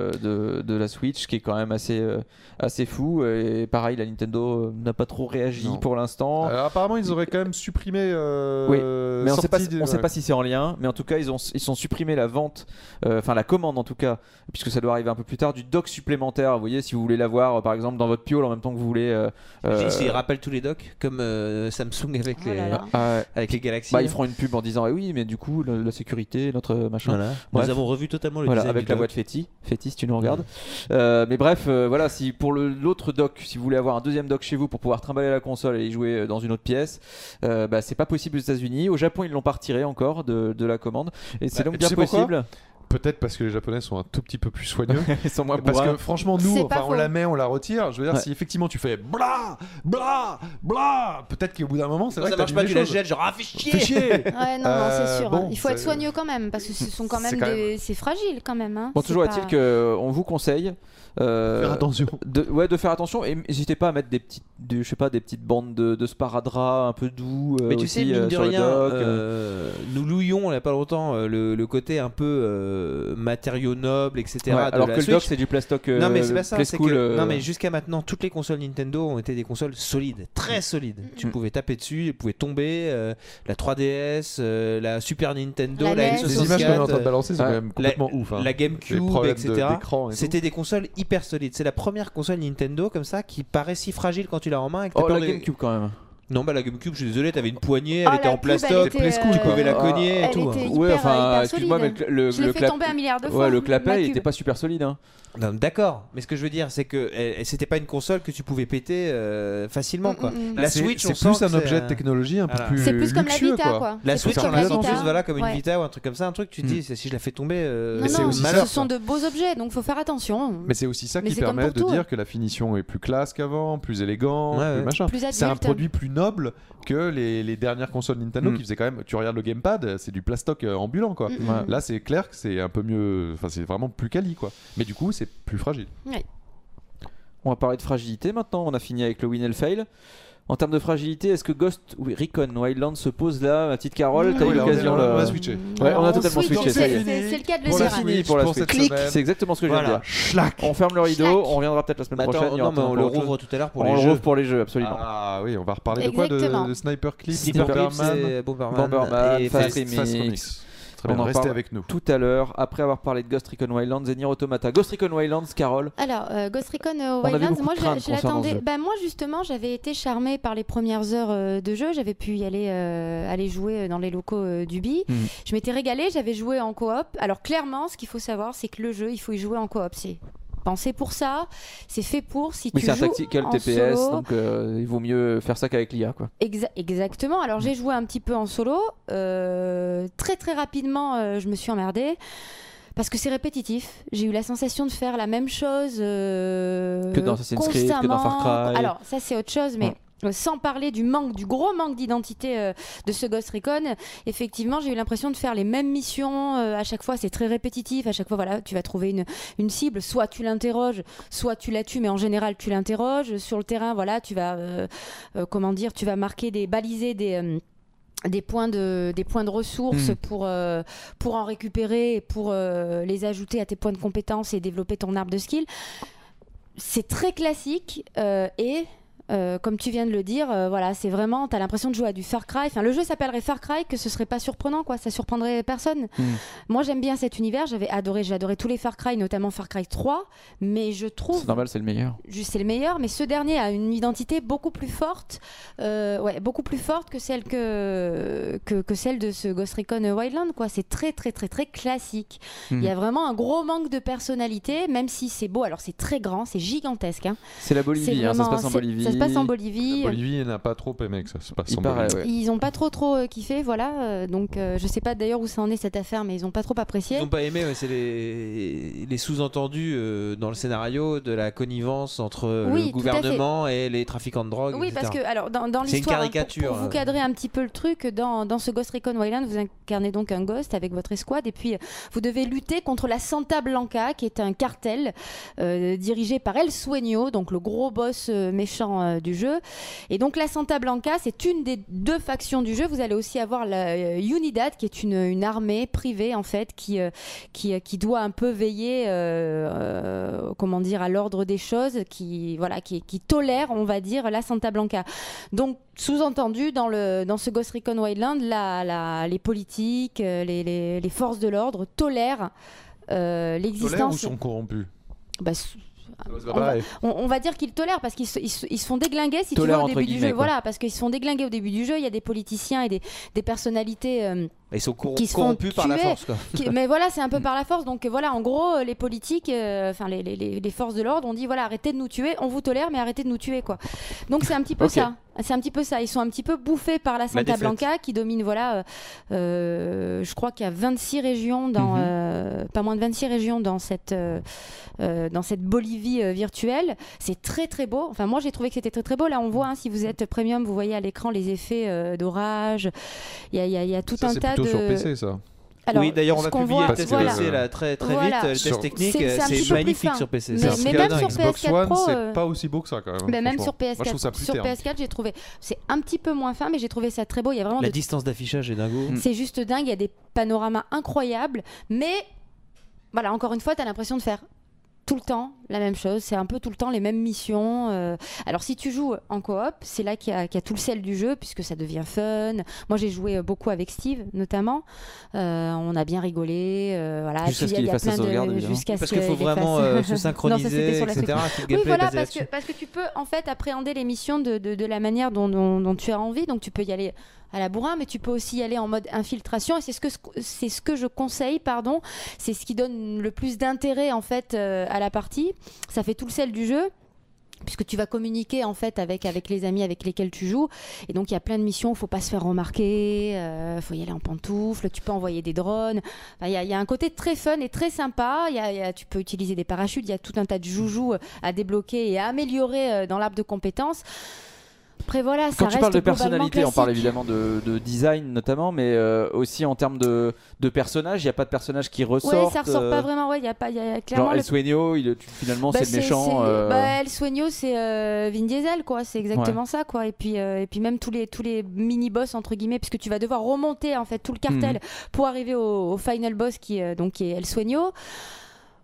de la Switch, qui est quand même assez fou. Et pareil, la Nintendo n'a pas trop réagi pour l'instant. Apparemment, ils auraient quand même supprimé. Oui, mais on sait pas si c'est en lien. Mais en tout cas, ils ont supprimé la vente, enfin la commande en tout cas, puisque ça doit arriver un peu plus tard, du dock supplémentaire. Vous voyez, si vous voulez l'avoir par exemple dans votre piole en même temps que vous voulez. Ils rappellent tous les docks comme Samsung avec avec les Galaxy. Ils feront une pub en disant oui, mais du coup la sécurité, notre machin. Voilà. Nous avons revu totalement le design avec la voix de Féti si tu nous regardes. Mais bref, voilà, si pour l'autre dock, si vous voulez avoir un deuxième dock chez vous pour pouvoir trimballer la console et y jouer dans une autre pièce, c'est pas possible aux États-Unis. Au Japon, ils l'ont pas retiré encore de la commande, et c'est donc bien possible. Peut-être parce que les Japonais sont un tout petit peu plus soigneux. Ils sont moins parce que franchement, nous, on la met, on la retire. Je veux dire, si effectivement tu fais bla bla bla, peut-être qu'au bout d'un moment, c'est vrai que ça marche pas, tu la jettes, genre fais chier. Ouais, non, c'est sûr. Il faut être soigneux quand même, parce que ce sont quand même c'est fragile quand même. Bon, toujours est-il qu'on vous conseille. Faire attention. De faire attention, et n'hésitez pas à mettre des petites bandes de sparadrap un peu doux. Mais tu aussi, sais, mine de rien, nous louions il n'y a pas longtemps le côté un peu matériaux nobles, etc. Alors que le dock c'est du plastoc. Non mais c'est pas ça. Non mais jusqu'à maintenant, toutes les consoles Nintendo ont été des consoles solides, très solides. Tu pouvais taper dessus, elles pouvaient tomber. La 3DS, la Super Nintendo, la N64. Les images qu'on est en train de balancer sont quand même complètement ouf. La GameCube, etc. C'était des consoles hyper solide. C'est la première console Nintendo comme ça qui paraît si fragile quand tu l'as en main. La GameCube quand même. Non, la GameCube, je suis désolé, t'avais une poignée, elle était en plastoc, tu pouvais la cogner et tout. Ouais, enfin, excuse-moi, mais je l'ai fait tomber un milliard de fois. Ouais, le clapet, il était pas super solide. Non, d'accord, mais ce que je veux dire, c'est que c'était pas une console que tu pouvais péter facilement, quoi. La Switch, c'est plus un objet de technologie un peu plus luxueux. C'est plus comme la Vita, quoi. La Switch, on la sent plus, voilà, comme une Vita ou un truc comme ça, un truc, tu te dis, si je la fais tomber, c'est aussi malheur. Ce sont de beaux objets, donc faut faire attention. Mais c'est aussi ça qui permet de dire que la finition est plus classe qu'avant, plus élégant, plus machin. C'est un produit plus noble que les dernières consoles Nintendo qui faisaient quand même. Tu regardes le gamepad, c'est du plastoc ambulant, quoi. Là, c'est clair que c'est un peu mieux. Enfin, c'est vraiment plus quali, quoi. Mais du coup, c'est plus fragile. Oui. On va parler de fragilité maintenant. On a fini avec le win and fail. En termes de fragilité, est-ce que Ghost Recon Wildlands se pose là, ma petite Carole? T'as eu l'occasion on a switché. Ouais, on a totalement switché. C'est le cas de le dire. C'est fini pour la Switch. Clic, c'est exactement ce que je viens de dire. Schlack. On ferme le rideau, on reviendra peut-être la semaine prochaine. Non, mais on le rouvre tout à l'heure pour les jeux. On le rouvre pour les jeux, absolument. Ah oui, on va reparler de quoi? De Sniper Clips, Bomberman et Fast Remix. Très bien, restez avec nous. Tout à l'heure, après avoir parlé de Ghost Recon Wildlands et Nier Automata. Ghost Recon Wildlands, Carole. Alors, Ghost Recon Wildlands, moi je l'attendais. Moi justement, j'avais été charmée par les premières heures de jeu. J'avais pu y aller jouer dans les locaux d'Ubi. Je m'étais régalée, j'avais joué en coop. Alors clairement, ce qu'il faut savoir, c'est que le jeu, il faut y jouer en coop. C'est pensé pour ça, c'est fait pour si tu joues en solo. C'est un tactical TPS, donc il vaut mieux faire ça qu'avec l'IA, quoi. Exactement. Alors j'ai joué un petit peu en solo. Très très rapidement, je me suis emmerdée. Parce que c'est répétitif. J'ai eu la sensation de faire la même chose que dans Assassin's Creed, que dans Far Cry. Alors ça c'est autre chose, mais sans parler du gros manque d'identité de ce Ghost Recon, effectivement j'ai eu l'impression de faire les mêmes missions à chaque fois. C'est très répétitif. À chaque fois, voilà, tu vas trouver une cible, soit tu l'interroges, soit tu la tues, mais en général tu l'interroges. Sur le terrain, voilà, tu vas tu vas baliser des points de ressources pour en récupérer et pour les ajouter à tes points de compétences et développer ton arbre de skill. C'est très classique et comme tu viens de le dire, voilà, c'est vraiment, t'as l'impression de jouer à du Far Cry. Enfin, le jeu s'appellerait Far Cry, que ce serait pas surprenant, quoi. Ça surprendrait personne. Moi, j'aime bien cet univers. J'ai adoré tous les Far Cry, notamment Far Cry 3. Mais je trouve. C'est normal, c'est le meilleur. C'est le meilleur, mais ce dernier a une identité beaucoup plus forte, beaucoup plus forte que celle que celle de ce Ghost Recon Wildlands, quoi. C'est très, très, très, très classique. Il y a vraiment un gros manque de personnalité, même si c'est beau. Alors, c'est très grand, c'est gigantesque. Hein. C'est la Bolivie, ça se passe en Bolivie. Ça se passe en Bolivie. La Bolivie n'a pas trop aimé que ça se passe en Bolivie. Ouais. Ils n'ont pas trop kiffé, voilà. Donc je sais pas d'ailleurs où ça en est cette affaire, mais ils n'ont pas trop apprécié. Ils n'ont pas aimé, c'est les sous-entendus dans le scénario de la connivence entre le gouvernement et les trafiquants de drogue. Oui, etc. parce que alors dans l'histoire, c'est une caricature. Pour vous cadrer un petit peu le truc, dans ce Ghost Recon Wildlands, vous incarnez donc un ghost avec votre escouade et puis vous devez lutter contre la Santa Blanca, qui est un cartel dirigé par El Sueño, donc le gros boss méchant du jeu. Et donc la Santa Blanca, c'est une des deux factions du jeu. Vous allez aussi avoir la Unidad, qui est une armée privée en fait, qui doit un peu veiller comment dire, à l'ordre des choses, qui tolère, on va dire, la Santa Blanca. Donc sous-entendu dans ce Ghost Recon Wildlands, les politiques, les forces de l'ordre tolèrent l'existence. Tolèrent ou sont corrompus? On va dire qu'ils tolèrent parce qu'ils se font déglinguer si tu veux au début du jeu. Voilà, parce qu'ils se font déglinguer au début du jeu. Il y a des politiciens et des personnalités ils sont corrompus par la force, quoi. Mais voilà, c'est un peu par la force. Donc voilà, en gros, les politiques, les forces de l'ordre ont dit voilà, arrêtez de nous tuer, on vous tolère, mais arrêtez de nous tuer, quoi. Donc c'est un petit peu ça. C'est un petit peu ça. Ils sont un petit peu bouffés par la Santa Blanca qui domine, voilà, je crois qu'il y a 26 régions, pas moins de 26 régions dans cette Bolivie virtuelle. C'est très très beau. Enfin, moi j'ai trouvé que c'était très très beau. Là, on voit, si vous êtes premium, vous voyez à l'écran les effets d'orage. Il y a tout un tas de. C'est plutôt sur PC, ça. Alors, oui, d'ailleurs, on a publié le test PC là, très vite, le test technique, c'est magnifique sur PC. Mais même sur Xbox PS4 One, Pro, c'est pas aussi beau que ça quand même. Même sur PS4, moi, je trouve ça plus sur PS4, j'ai trouvé, c'est un petit peu moins fin, mais j'ai trouvé ça très beau. Il y a vraiment la distance d'affichage est dingo. C'est juste dingue. Il y a des panoramas incroyables, mais voilà, encore une fois, t'as l'impression de faire tout le temps la même chose, c'est un peu tout le temps les mêmes missions. Alors si tu joues en coop, c'est là qu'il y a tout le sel du jeu, puisque ça devient fun. Moi j'ai joué beaucoup avec Steve notamment, on a bien rigolé, voilà. Jusqu'à ce qu'il fasse sa sauvegarde, parce qu'il faut vraiment se synchroniser, etc. Oui, voilà, parce que tu peux en fait appréhender les missions de la manière dont tu as envie, donc tu peux y aller à la bourrin, mais tu peux aussi y aller en mode infiltration, et c'est ce que je conseille, c'est ce qui donne le plus d'intérêt en fait à la partie. Ça fait tout le sel du jeu, puisque tu vas communiquer en fait avec les amis avec lesquels tu joues, et donc il y a plein de missions, faut pas se faire remarquer, faut y aller en pantoufles, tu peux envoyer des drones, il y a un côté très fun et très sympa, tu peux utiliser des parachutes, il y a tout un tas de joujoux à débloquer et à améliorer dans l'arbre de compétences. Après, voilà, quand tu parles de personnalité, classique. on parle évidemment de design notamment, mais aussi en termes de personnages, il n'y a pas de personnage qui ressort. Oui, ça ressort pas vraiment. Ouais, y a clairement genre El Sueño, finalement c'est le méchant. El Sueño, c'est Vin Diesel, quoi. C'est exactement ça, quoi. Et puis même tous les mini-boss entre guillemets, puisque tu vas devoir remonter en fait tout le cartel pour arriver au final boss qui est El Sueño.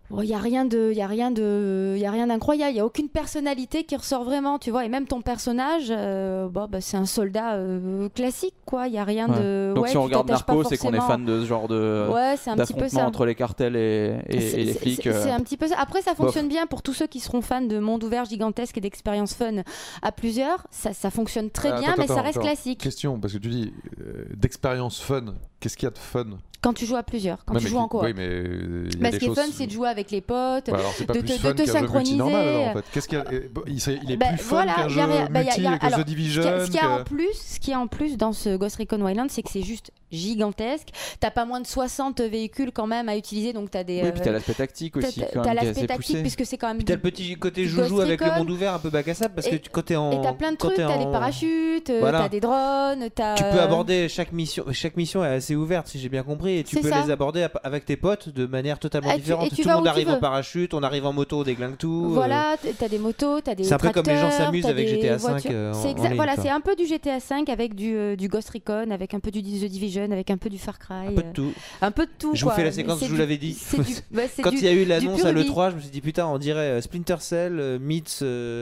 Il n'y a rien d'incroyable, il n'y a aucune personnalité qui ressort vraiment, tu vois, et même ton personnage, c'est un soldat classique, quoi, il n'y a rien de... Donc si on regarde Narcos, c'est qu'on est fan de ce genre d'affrontement entre les cartels et les flics. C'est un petit peu ça. Après, ça fonctionne bien pour tous ceux qui seront fans de monde ouvert gigantesque et d'expériences fun à plusieurs, ça fonctionne très bien, mais ça reste classique. Question, parce que tu dis d'expérience fun, qu'est-ce qu'il y a de fun quand tu joues à plusieurs, quand tu joues en coop. Oui, mais ce qui est fun, c'est de jouer avec les potes, de te synchroniser. Normal, alors, en fait. Qu'est-ce qu'il y a... Il est plus fun qu'un jeu multi avec The Division. Ce qu'il y a en plus dans ce Ghost Recon Wildlands, c'est que c'est juste gigantesque. T'as pas moins de 60 véhicules quand même à utiliser, donc t'as des. Oui, puis t'as l'aspect tactique aussi. T'as l'aspect tactique puisque c'est quand même. Puis t'as le petit côté joujou avec le monde ouvert un peu bac à sable parce que quand t'es en. Et t'as plein de trucs, t'as des parachutes, t'as des drones, Tu peux aborder chaque mission. Chaque mission est assez ouverte si j'ai bien compris et tu peux les aborder avec tes potes de manière totalement différente. Tout le monde arrive en parachute, on arrive en moto, on déglingue tout. Voilà, t'as des motos, t'as des. C'est un peu comme les gens s'amusent avec GTA 5. Voilà, c'est un peu du GTA 5 avec du Ghost Recon, avec un peu du The Division, avec un peu du Far Cry. Un peu de tout. Un peu de tout. Je vous fais la séquence, je vous l'avais dit. Quand il y a eu l'annonce à l'E3, je me suis dit putain, on dirait Splinter Cell meets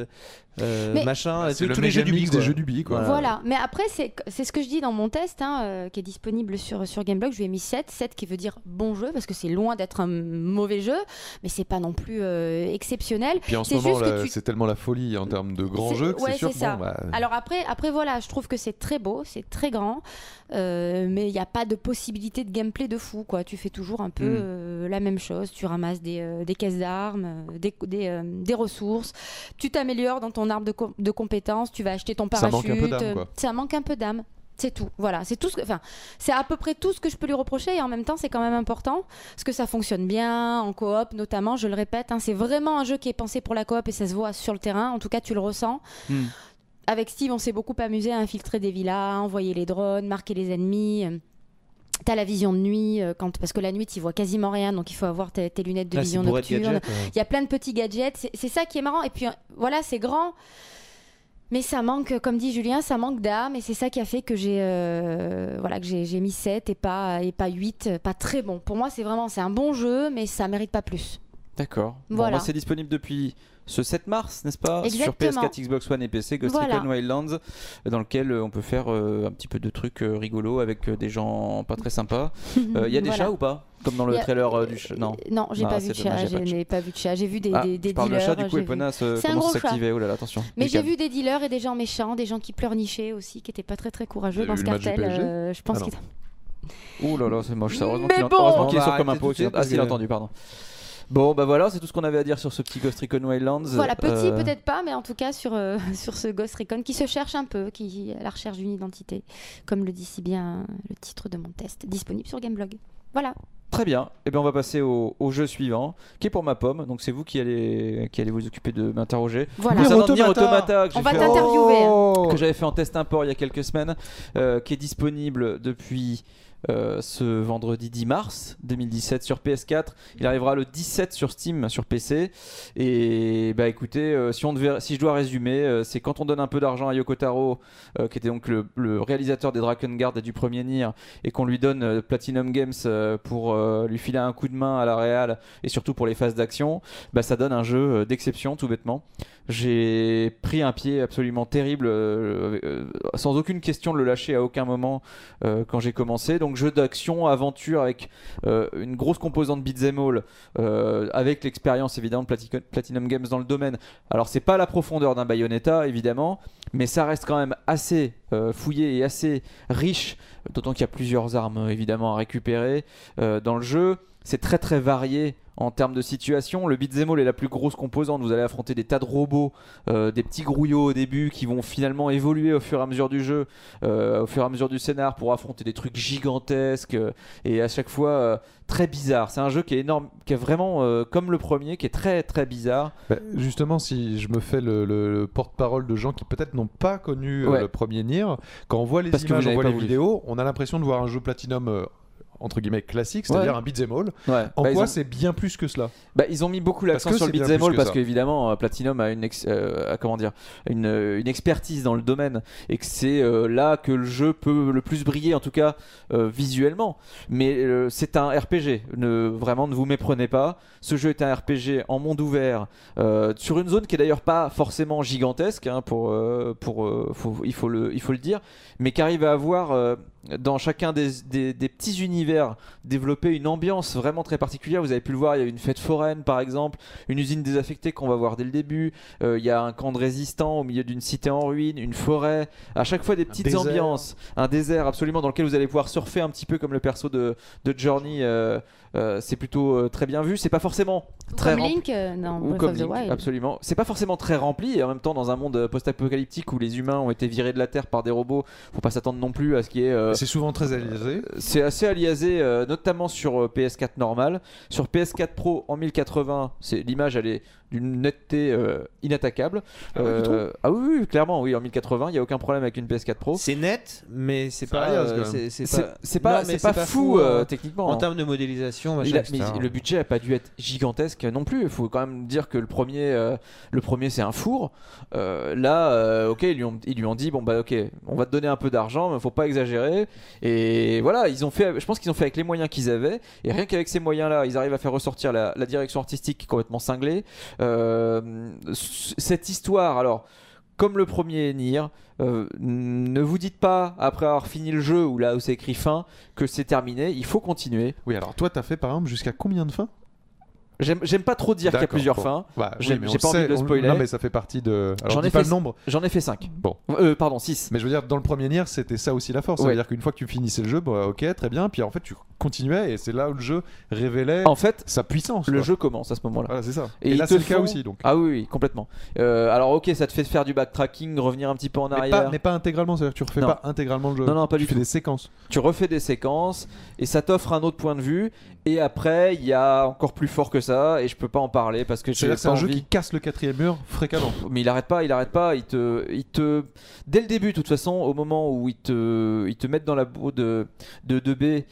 machin, tous les jeux du Bi, quoi. Voilà, mais après c'est ce que je dis dans mon test qui est disponible sur Gameblog. Je lui ai mis 7 qui veut dire bon jeu parce que c'est loin d'être un mauvais jeu, mais c'est pas non plus exceptionnel. Puis en ce moment là, c'est tellement la folie en termes de grands jeux que c'est sûr. Alors après voilà, je trouve que c'est très beau, c'est très grand, mais il n'y a pas de possibilité de gameplay de fou, quoi. Tu fais toujours un peu la même chose, tu ramasses des caisses d'armes, des ressources, tu t'améliores dans ton arbre de compétences, tu vas acheter ton parachute. Ça manque un peu d'âme. C'est tout. Voilà, c'est tout c'est à peu près tout ce que je peux lui reprocher et en même temps c'est quand même important parce que ça fonctionne bien en coop notamment, je le répète, c'est vraiment un jeu qui est pensé pour la coop et ça se voit sur le terrain, en tout cas tu le ressens. Avec Steve, on s'est beaucoup amusé à infiltrer des villas, envoyer les drones, marquer les ennemis. T'as la vision de nuit, parce que la nuit, tu vois quasiment rien, donc il faut avoir tes lunettes de vision nocturne. Il y a plein de petits gadgets, c'est ça qui est marrant. Et puis voilà, c'est grand, mais ça manque, comme dit Julien, ça manque d'âme, et c'est ça qui a fait que j'ai mis 7 et pas 8, pas très bon. Pour moi, c'est un bon jeu, mais ça mérite pas plus. D'accord. Voilà. Moi, c'est disponible depuis ce 7 mars, n'est-ce pas? Exactement. Sur PS4, Xbox One et PC, Ghost Recon Wildlands, dans lequel on peut faire un petit peu de trucs rigolos avec des gens pas très sympas. Il y a des chats ou pas? Comme dans le trailer du chat? Non, j'ai pas vu de chat. Je n'ai pas vu de chat. J'ai vu des dealers. Parle de chat, du coup, Epona commence à s'activer. Oh là là, attention. Mais j'ai vu des dealers et des gens méchants, des gens qui pleurnichaient aussi, qui étaient pas très très courageux dans ce cartel. Je pense qu'il. Oh là là, c'est moche ça. Heureusement qu'il est sur comme un pot. Ah, s'il a entendu, pardon. Bon, bah voilà, c'est tout ce qu'on avait à dire sur ce petit Ghost Recon Wildlands. Voilà, petit peut-être pas, mais en tout cas sur ce Ghost Recon qui se cherche un peu, qui est à la recherche d'une identité, comme le dit si bien le titre de mon test, disponible sur Gameblog. Voilà. Très bien, et bien on va passer au jeu suivant, qui est pour ma pomme, donc c'est vous qui allez vous occuper de m'interroger. Voilà. Nier Automata, on va t'interviewer. Que j'avais fait en test import il y a quelques semaines, qui est disponible depuis... ce vendredi 10 mars 2017 sur PS4. Il arrivera le 17 sur Steam sur PC. Et bah écoutez, si je dois résumer, c'est quand on donne un peu d'argent à Yoko Taro, qui était donc le réalisateur des Drakengard et du premier Nier, et qu'on lui donne Platinum Games pour lui filer un coup de main à la réal et surtout pour les phases d'action, bah ça donne un jeu d'exception tout bêtement. J'ai pris un pied absolument terrible, sans aucune question de le lâcher à aucun moment quand j'ai commencé. Donc jeu d'action, aventure avec une grosse composante beat'em all, avec l'expérience évidemment de Platinum Games dans le domaine. Alors c'est pas la profondeur d'un Bayonetta évidemment, mais ça reste quand même assez fouillé et assez riche, d'autant qu'il y a plusieurs armes évidemment à récupérer dans le jeu. C'est très très varié en termes de situation. Le beat'em all est la plus grosse composante. Vous allez affronter des tas de robots, des petits grouillots au début qui vont finalement évoluer au fur et à mesure du jeu, au fur et à mesure du scénar pour affronter des trucs gigantesques et à chaque fois très bizarre. C'est un jeu qui est énorme, qui est vraiment comme le premier, qui est très très bizarre. Justement, si je me fais le porte-parole de gens qui peut-être n'ont pas connu le premier Nier, quand on voit les images, on voit les vidéos, on a l'impression de voir un jeu Platinum entre guillemets classique, c'est-à-dire un beat'em all. En quoi c'est bien plus que cela? Ils ont mis beaucoup l'accent sur le beat'em all parce qu'évidemment Platinum a une expertise dans le domaine et que c'est là que le jeu peut le plus briller, en tout cas visuellement. Mais c'est un RPG. Vraiment, ne vous méprenez pas. Ce jeu est un RPG en monde ouvert sur une zone qui est d'ailleurs pas forcément gigantesque, hein, il faut le dire, mais qui arrive à avoir dans chacun des petits univers développer une ambiance vraiment très particulière. Vous avez pu le voir, il y a une fête foraine par exemple, une usine désaffectée qu'on va voir dès le début, il y a un camp de résistants au milieu d'une cité en ruine, une forêt, à chaque fois des petites ambiances, un désert absolument dans lequel vous allez pouvoir surfer un petit peu comme le perso de Journey. C'est plutôt très bien vu, c'est pas forcément très comme Link dans Breath of the Wild. Absolument, c'est pas forcément très rempli et en même temps dans un monde post-apocalyptique où les humains ont été virés de la Terre par des robots, faut pas s'attendre non plus à ce qui est c'est souvent très aliasé. C'est assez aliasé, notamment sur PS4 normal. Sur PS4 Pro en 1080, l'image elle est d'une netteté inattaquable. Oui, clairement, oui, en 1080, il y a aucun problème avec une PS4 Pro. C'est net, mais c'est pas fou techniquement. En termes de modélisation, mais le budget a pas dû être gigantesque non plus. Il faut quand même dire que le premier c'est un four. Ok, ils lui ont dit ok, on va te donner un peu d'argent, mais faut pas exagérer. Et voilà, je pense qu'ils ont fait avec les moyens qu'ils avaient. Et rien qu'avec ces moyens-là, ils arrivent à faire ressortir la direction artistique qui est complètement cinglée. Cette histoire, alors comme le premier Nier, ne vous dites pas après avoir fini le jeu ou là où c'est écrit fin que c'est terminé, il faut continuer. Oui, alors toi t'as fait par exemple jusqu'à combien de fins? J'aime pas trop dire qu'il y a plusieurs fins. J'ai pas envie de le spoiler. Non, mais ça fait partie de. Alors, pas le nombre. J'en ai fait 5. Bon. Pardon, 6. Mais je veux dire, dans le premier Nier, c'était ça aussi la force. C'est-à-dire qu'une fois que tu finissais le jeu, ok, très bien. Puis en fait, tu continuais et c'est là où le jeu révélait sa puissance. Le jeu commence à ce moment-là. Voilà, c'est ça. Et là, c'est le cas aussi. Donc. Ah oui, complètement. Alors, ok, ça te fait faire du backtracking, revenir un petit peu en arrière. Mais pas intégralement. C'est-à-dire que tu refais pas intégralement le jeu. Non, pas du tout. Tu fais des séquences. Tu refais des séquences et ça t'offre un autre point de vue. Et après, il y a encore plus fort que ça et je peux pas en parler parce que c'est un jeu qui casse le quatrième mur fréquemment. Mais il arrête pas. Il te dès le début, de toute façon, au moment où ils te mettent dans la peau de 2B,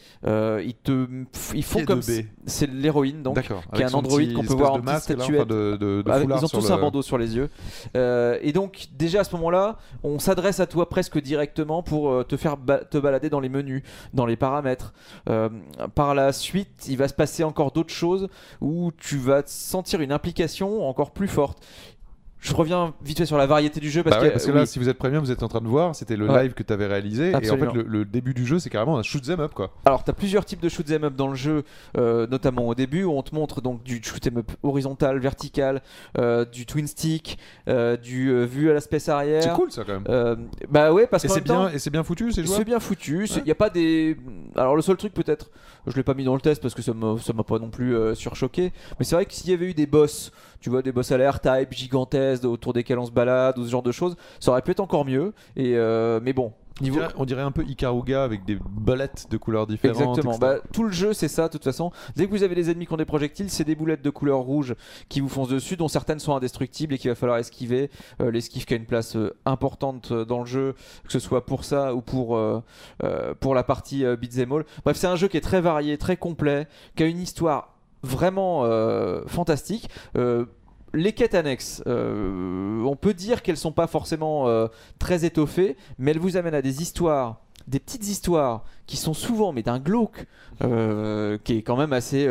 ils font comme c'est l'héroïne donc, qui est un androïde qu'on peut voir en petite statuette. Ils ont tous un bandeau sur les yeux. Et donc déjà à ce moment-là, on s'adresse à toi presque directement pour te faire te balader dans les menus, dans les paramètres. Par la suite, il va se passer encore d'autres choses où tu vas sentir une implication encore plus forte. Je reviens vite fait sur la variété du jeu parce que là, si vous êtes premium, vous êtes en train de voir, c'était le live que tu avais réalisé. Absolument. Et en fait, le début du jeu, c'est carrément un shoot 'em up quoi. Alors, tu as plusieurs types de shoot 'em up dans le jeu, notamment au début où on te montre donc du shoot 'em up horizontal, vertical, du twin stick, du vue à l'aspect arrière. C'est cool ça quand même. Parce que c'est bien foutu, c'est jouable. C'est bien foutu. Il y a pas des. Alors le seul truc peut-être, je l'ai pas mis dans le test parce que ça m'a pas non plus surchoqué. Mais c'est vrai que s'il y avait eu des boss. Tu vois, des boss à la R-Type gigantesques autour desquels on se balade ou ce genre de choses, ça aurait pu être encore mieux. Mais bon. On dirait un peu Ikaruga avec des boulettes de couleurs différentes. Exactement. Tout le jeu, c'est ça, de toute façon. Dès que vous avez des ennemis qui ont des projectiles, c'est des boulettes de couleur rouge qui vous foncent dessus, dont certaines sont indestructibles et qu'il va falloir esquiver. L'esquive qui a une place importante dans le jeu, que ce soit pour ça ou pour la partie beat'em all. Bref, c'est un jeu qui est très varié, très complet, qui a une histoire vraiment fantastique. Les quêtes annexes, on peut dire qu'elles sont pas forcément très étoffées, mais elles vous amènent à des histoires, des petites histoires qui sont souvent mais d'un glauque, qui est quand même assez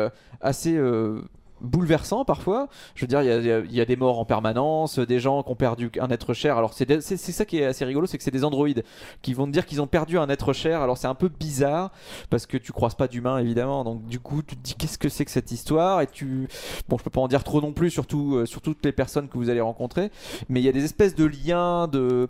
bouleversant parfois. Je veux dire, il y a des morts en permanence, des gens qui ont perdu un être cher. Alors c'est ça qui est assez rigolo, c'est que c'est des androïdes qui vont te dire qu'ils ont perdu un être cher. Alors c'est un peu bizarre parce que tu croises pas d'humains évidemment, donc du coup tu te dis qu'est-ce que c'est que cette histoire, et je peux pas en dire trop non plus, surtout sur toutes les personnes que vous allez rencontrer, mais il y a des espèces de liens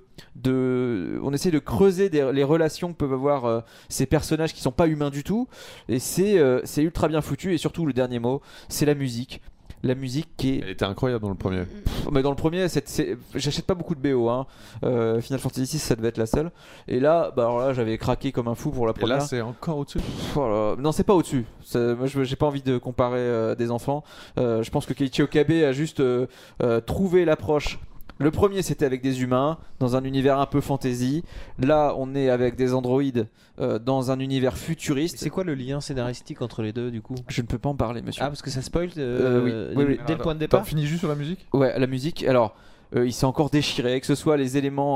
on essaie de creuser les relations que peuvent avoir ces personnages qui sont pas humains du tout, et c'est ultra bien foutu. Et surtout le dernier mot, c'est la musique. La musique qui est. Elle était incroyable dans le premier. Mais dans le premier, j'achète pas beaucoup de BO. Final Fantasy VI, ça devait être la seule. Et là, alors là, j'avais craqué comme un fou pour la première. Et là, c'est encore au-dessus. Voilà. Non, c'est pas au-dessus. Moi, j'ai pas envie de comparer des enfants. Je pense que Keiichi Okabe a juste trouvé l'approche Le premier, c'était avec des humains dans un univers un peu fantasy. Là, on est avec des androïdes dans un univers futuriste. C'est quoi le lien scénaristique entre les deux du coup? Je ne peux pas en parler, monsieur. Ah, parce que ça spoil oui. dès le point de départ. T'as fini juste sur la musique? Ouais, la musique. Alors, il s'est encore déchiré, que ce soit les éléments,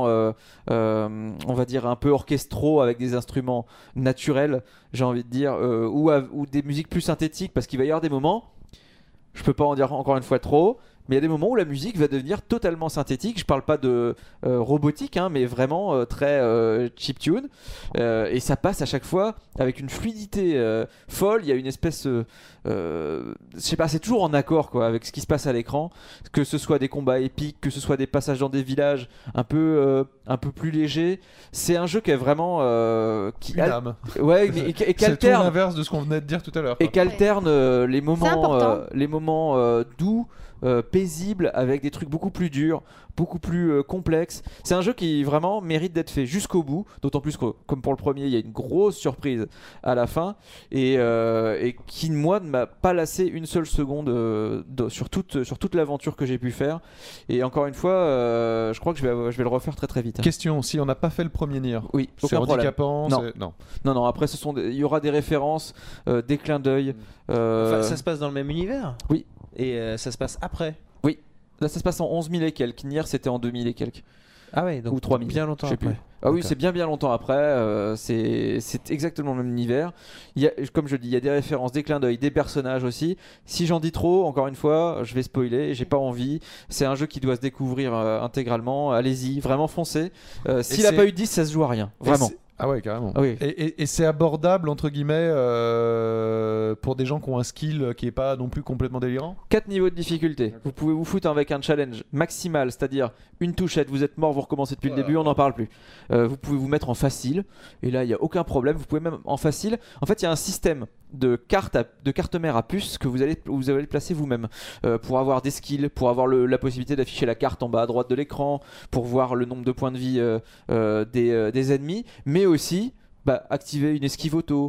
on va dire, un peu orchestraux avec des instruments naturels, j'ai envie de dire, ou des musiques plus synthétiques, parce qu'il va y avoir des moments, je peux pas en dire encore une fois trop, mais il y a des moments où la musique va devenir totalement synthétique. Je parle pas de robotique, hein, mais vraiment très chiptune. Et ça passe à chaque fois avec une fluidité folle. Il y a une espèce, je sais pas, c'est toujours en accord quoi, avec ce qui se passe à l'écran. Que ce soit des combats épiques, que ce soit des passages dans des villages un peu plus légers. C'est un jeu qui est vraiment Une âme. Ouais, mais et C'est tout qu'alterne. l'inverse de ce qu'on venait de dire tout à l'heure. Et qu'alterne les important. moments doux, paisibles, avec des trucs beaucoup plus durs, beaucoup plus complexes. C'est un jeu qui vraiment mérite d'être fait jusqu'au bout, d'autant plus que, comme pour le premier, il y a une grosse surprise à la fin, et qui, moi, ne m'a pas lassé une seule seconde sur toute l'aventure que j'ai pu faire. Et encore une fois, je crois que je vais le refaire très très vite. Question, si on n'a pas fait le premier Nier, Oui, c'est aucun problème. handicapant? Non. Non. Non, après, il y aura des références, des clins d'œil. Enfin, ça se passe dans le même univers? Oui. Et ça se passe après? Là, ça se passe en 11 000 et quelques. Nier, c'était en 2000 et quelques. Ah ouais, donc Ou 3000. bien longtemps Je sais après. plus. Ah oui, D'accord. c'est bien longtemps après. C'est exactement le même univers. Comme je dis, il y a des références, des clins d'œil, des personnages aussi. Si j'en dis trop, encore une fois, je vais spoiler. J'ai pas envie. C'est un jeu qui doit se découvrir intégralement. Allez-y, vraiment foncez. S'il n'a pas eu 10, ça se joue à rien. Vraiment. Ah ouais, carrément. Ah oui. Et c'est abordable, entre guillemets, pour des gens qui ont un skill qui est pas non plus complètement délirant? 4 niveaux de difficulté. Vous pouvez vous foutre avec un challenge maximal, c'est-à-dire une touchette, vous êtes mort, vous recommencez depuis le début, on n'en parle plus. Vous pouvez vous mettre en facile, et là il n'y a aucun problème. Vous pouvez même en facile. En fait, il y a un système de carte mère à puce que vous allez placer vous-même pour avoir des skills, pour avoir la possibilité d'afficher la carte en bas à droite de l'écran, pour voir le nombre de points de vie des ennemis, mais aussi activer une esquive auto,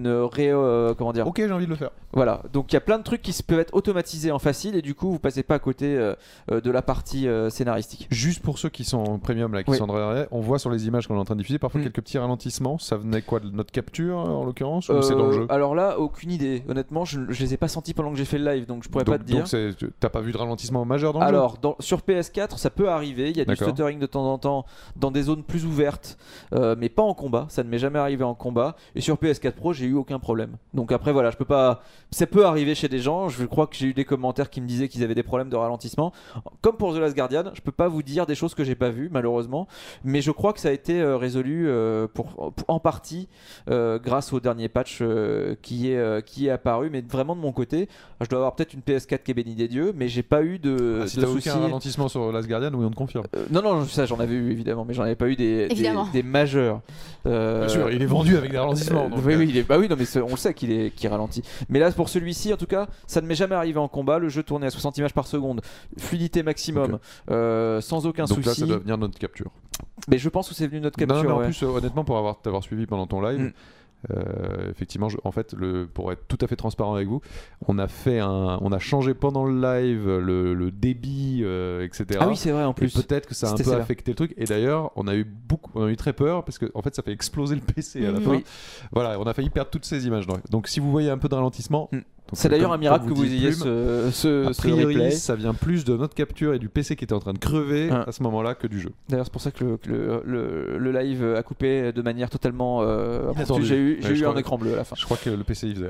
comment dire. Ok, j'ai envie de le faire. Voilà, donc il y a plein de trucs qui peuvent être automatisés en facile et du coup vous passez pas à côté de la partie scénaristique. Juste pour ceux qui sont en premium, là, qui Oui. sont derrière, on voit sur les images qu'on est en train de diffuser parfois quelques petits ralentissements. Ça venait quoi, de notre capture en l'occurrence, ou c'est dans le jeu? Alors là, aucune idée. Honnêtement, je les ai pas sentis pendant que j'ai fait le live, donc je pourrais pas te dire. Donc t'as pas vu de ralentissement majeur dans le jeu? Alors, sur PS4, ça peut arriver. Il y a du D'accord. stuttering de temps en temps dans des zones plus ouvertes, mais pas en combat. Ça ne m'est jamais arrivé en combat. Et sur PS4 Pro, j'ai eu aucun problème. Donc après, voilà, je peux pas. Ça peut arriver chez des gens. Je crois que j'ai eu des commentaires qui me disaient qu'ils avaient des problèmes de ralentissement. Comme pour The Last Guardian, je peux pas vous dire des choses que j'ai pas vues, malheureusement. Mais je crois que ça a été résolu en partie grâce au dernier patch qui est apparu. Mais vraiment de mon côté, je dois avoir peut-être une PS4 qui est bénie des dieux, mais j'ai pas eu de Si de t'as soucis. aucun ralentissement sur Last Guardian, oui, on te confirme. Non, ça j'en avais eu évidemment, mais j'en avais pas eu Évidemment. des majeurs. Bien sûr, il est vendu avec des ralentissements. donc, Oui, non, mais on le sait qu'il ralentit. Mais là, pour celui-ci, en tout cas, ça ne m'est jamais arrivé en combat. Le jeu tournait à 60 images par seconde, fluidité maximum, sans aucun donc là, souci. ça doit venir notre capture. Mais je pense que c'est venu notre capture. Non, mais en ouais. plus, honnêtement, pour t'avoir suivi pendant ton live, effectivement, en fait, pour être tout à fait transparent avec vous, on a changé pendant le live le débit, etc. Ah oui, c'est vrai en plus. Et peut-être que ça a un peu affecté le truc. Et d'ailleurs, on a eu très peur parce que en fait, ça fait exploser le PC à la fin. Oui. Voilà, on a failli perdre toutes ces images. Donc, si vous voyez un peu de ralentissement. C'est d'ailleurs un miracle que vous ayez ce a priori, replay. ça vient plus de notre capture et du PC qui était en train de crever à ce moment-là que du jeu. D'ailleurs, c'est pour ça que le live a coupé de manière totalement inattendue. J'ai eu un écran bleu à la fin. Je crois que le PC il faisait.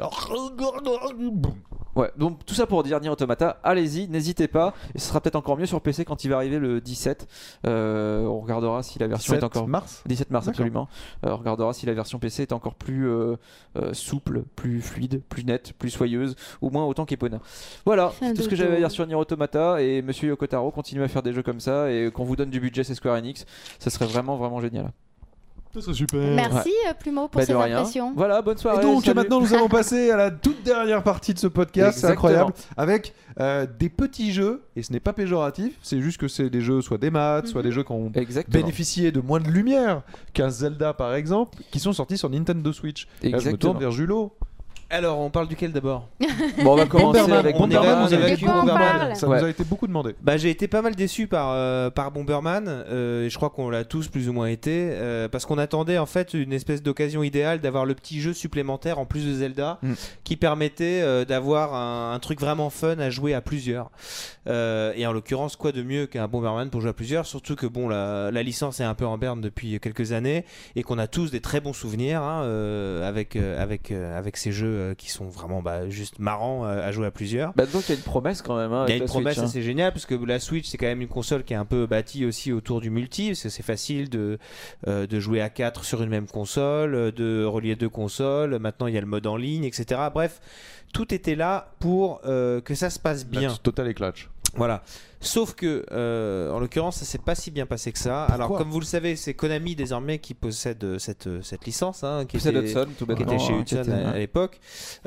Ouais, donc tout ça pour dire Nier Automata, allez-y, n'hésitez pas. Et ce sera peut-être encore mieux sur PC quand il va arriver le 17. On regardera si la version est encore. 17 mars, absolument. On regardera si la version PC est encore plus souple, plus fluide, plus nette, plus soyeuse, au moins autant qu'Epona. Voilà, c'est tout ce que j'avais à dire sur Nier Automata. Et monsieur Yoko Taro continue à faire des jeux comme ça. Et qu'on vous donne du budget, c'est Square Enix. Ça serait vraiment, vraiment génial. Ça serait super. Merci Plumeau pour ces impressions. Voilà, bonne soirée. Et donc salut. maintenant nous allons passer à la toute dernière partie de ce podcast. C'est incroyable. Avec des petits jeux, et ce n'est pas péjoratif, c'est juste que c'est des jeux soit des maths, soit des jeux qui ont bénéficié de moins de lumière qu'un Zelda par exemple, qui sont sortis sur Nintendo Switch. Là, je me tourne vers Julo. Alors, on parle duquel d'abord? Bon, on va commencer Bomberman. avec Bomberman, De quoi on parle? Ça nous a été beaucoup demandé. Bah, j'ai été pas mal déçu par Bomberman, et je crois qu'on l'a tous plus ou moins été, parce qu'on attendait en fait une espèce d'occasion idéale d'avoir le petit jeu supplémentaire en plus de Zelda qui permettait d'avoir un truc vraiment fun à jouer à plusieurs. Et en l'occurrence, quoi de mieux qu'un Bomberman pour jouer à plusieurs, surtout que bon, la licence est un peu en berne depuis quelques années et qu'on a tous des très bons souvenirs avec ces jeux qui sont vraiment juste marrants à jouer à plusieurs. Donc il y a une promesse quand même. Il y a une avec la promesse Switch, assez géniale parce que la Switch c'est quand même une console qui est un peu bâtie aussi autour du multi, parce que c'est facile de jouer à 4 sur une même console, de relier 2 consoles. Maintenant il y a le mode en ligne, etc. Bref, tout était là pour que ça se passe bien. Total et clutch. Voilà. Sauf que, en l'occurrence, ça s'est pas si bien passé que ça. Alors, comme vous le savez, c'est Konami désormais qui possède cette licence, qui était chez Hudson à l'époque.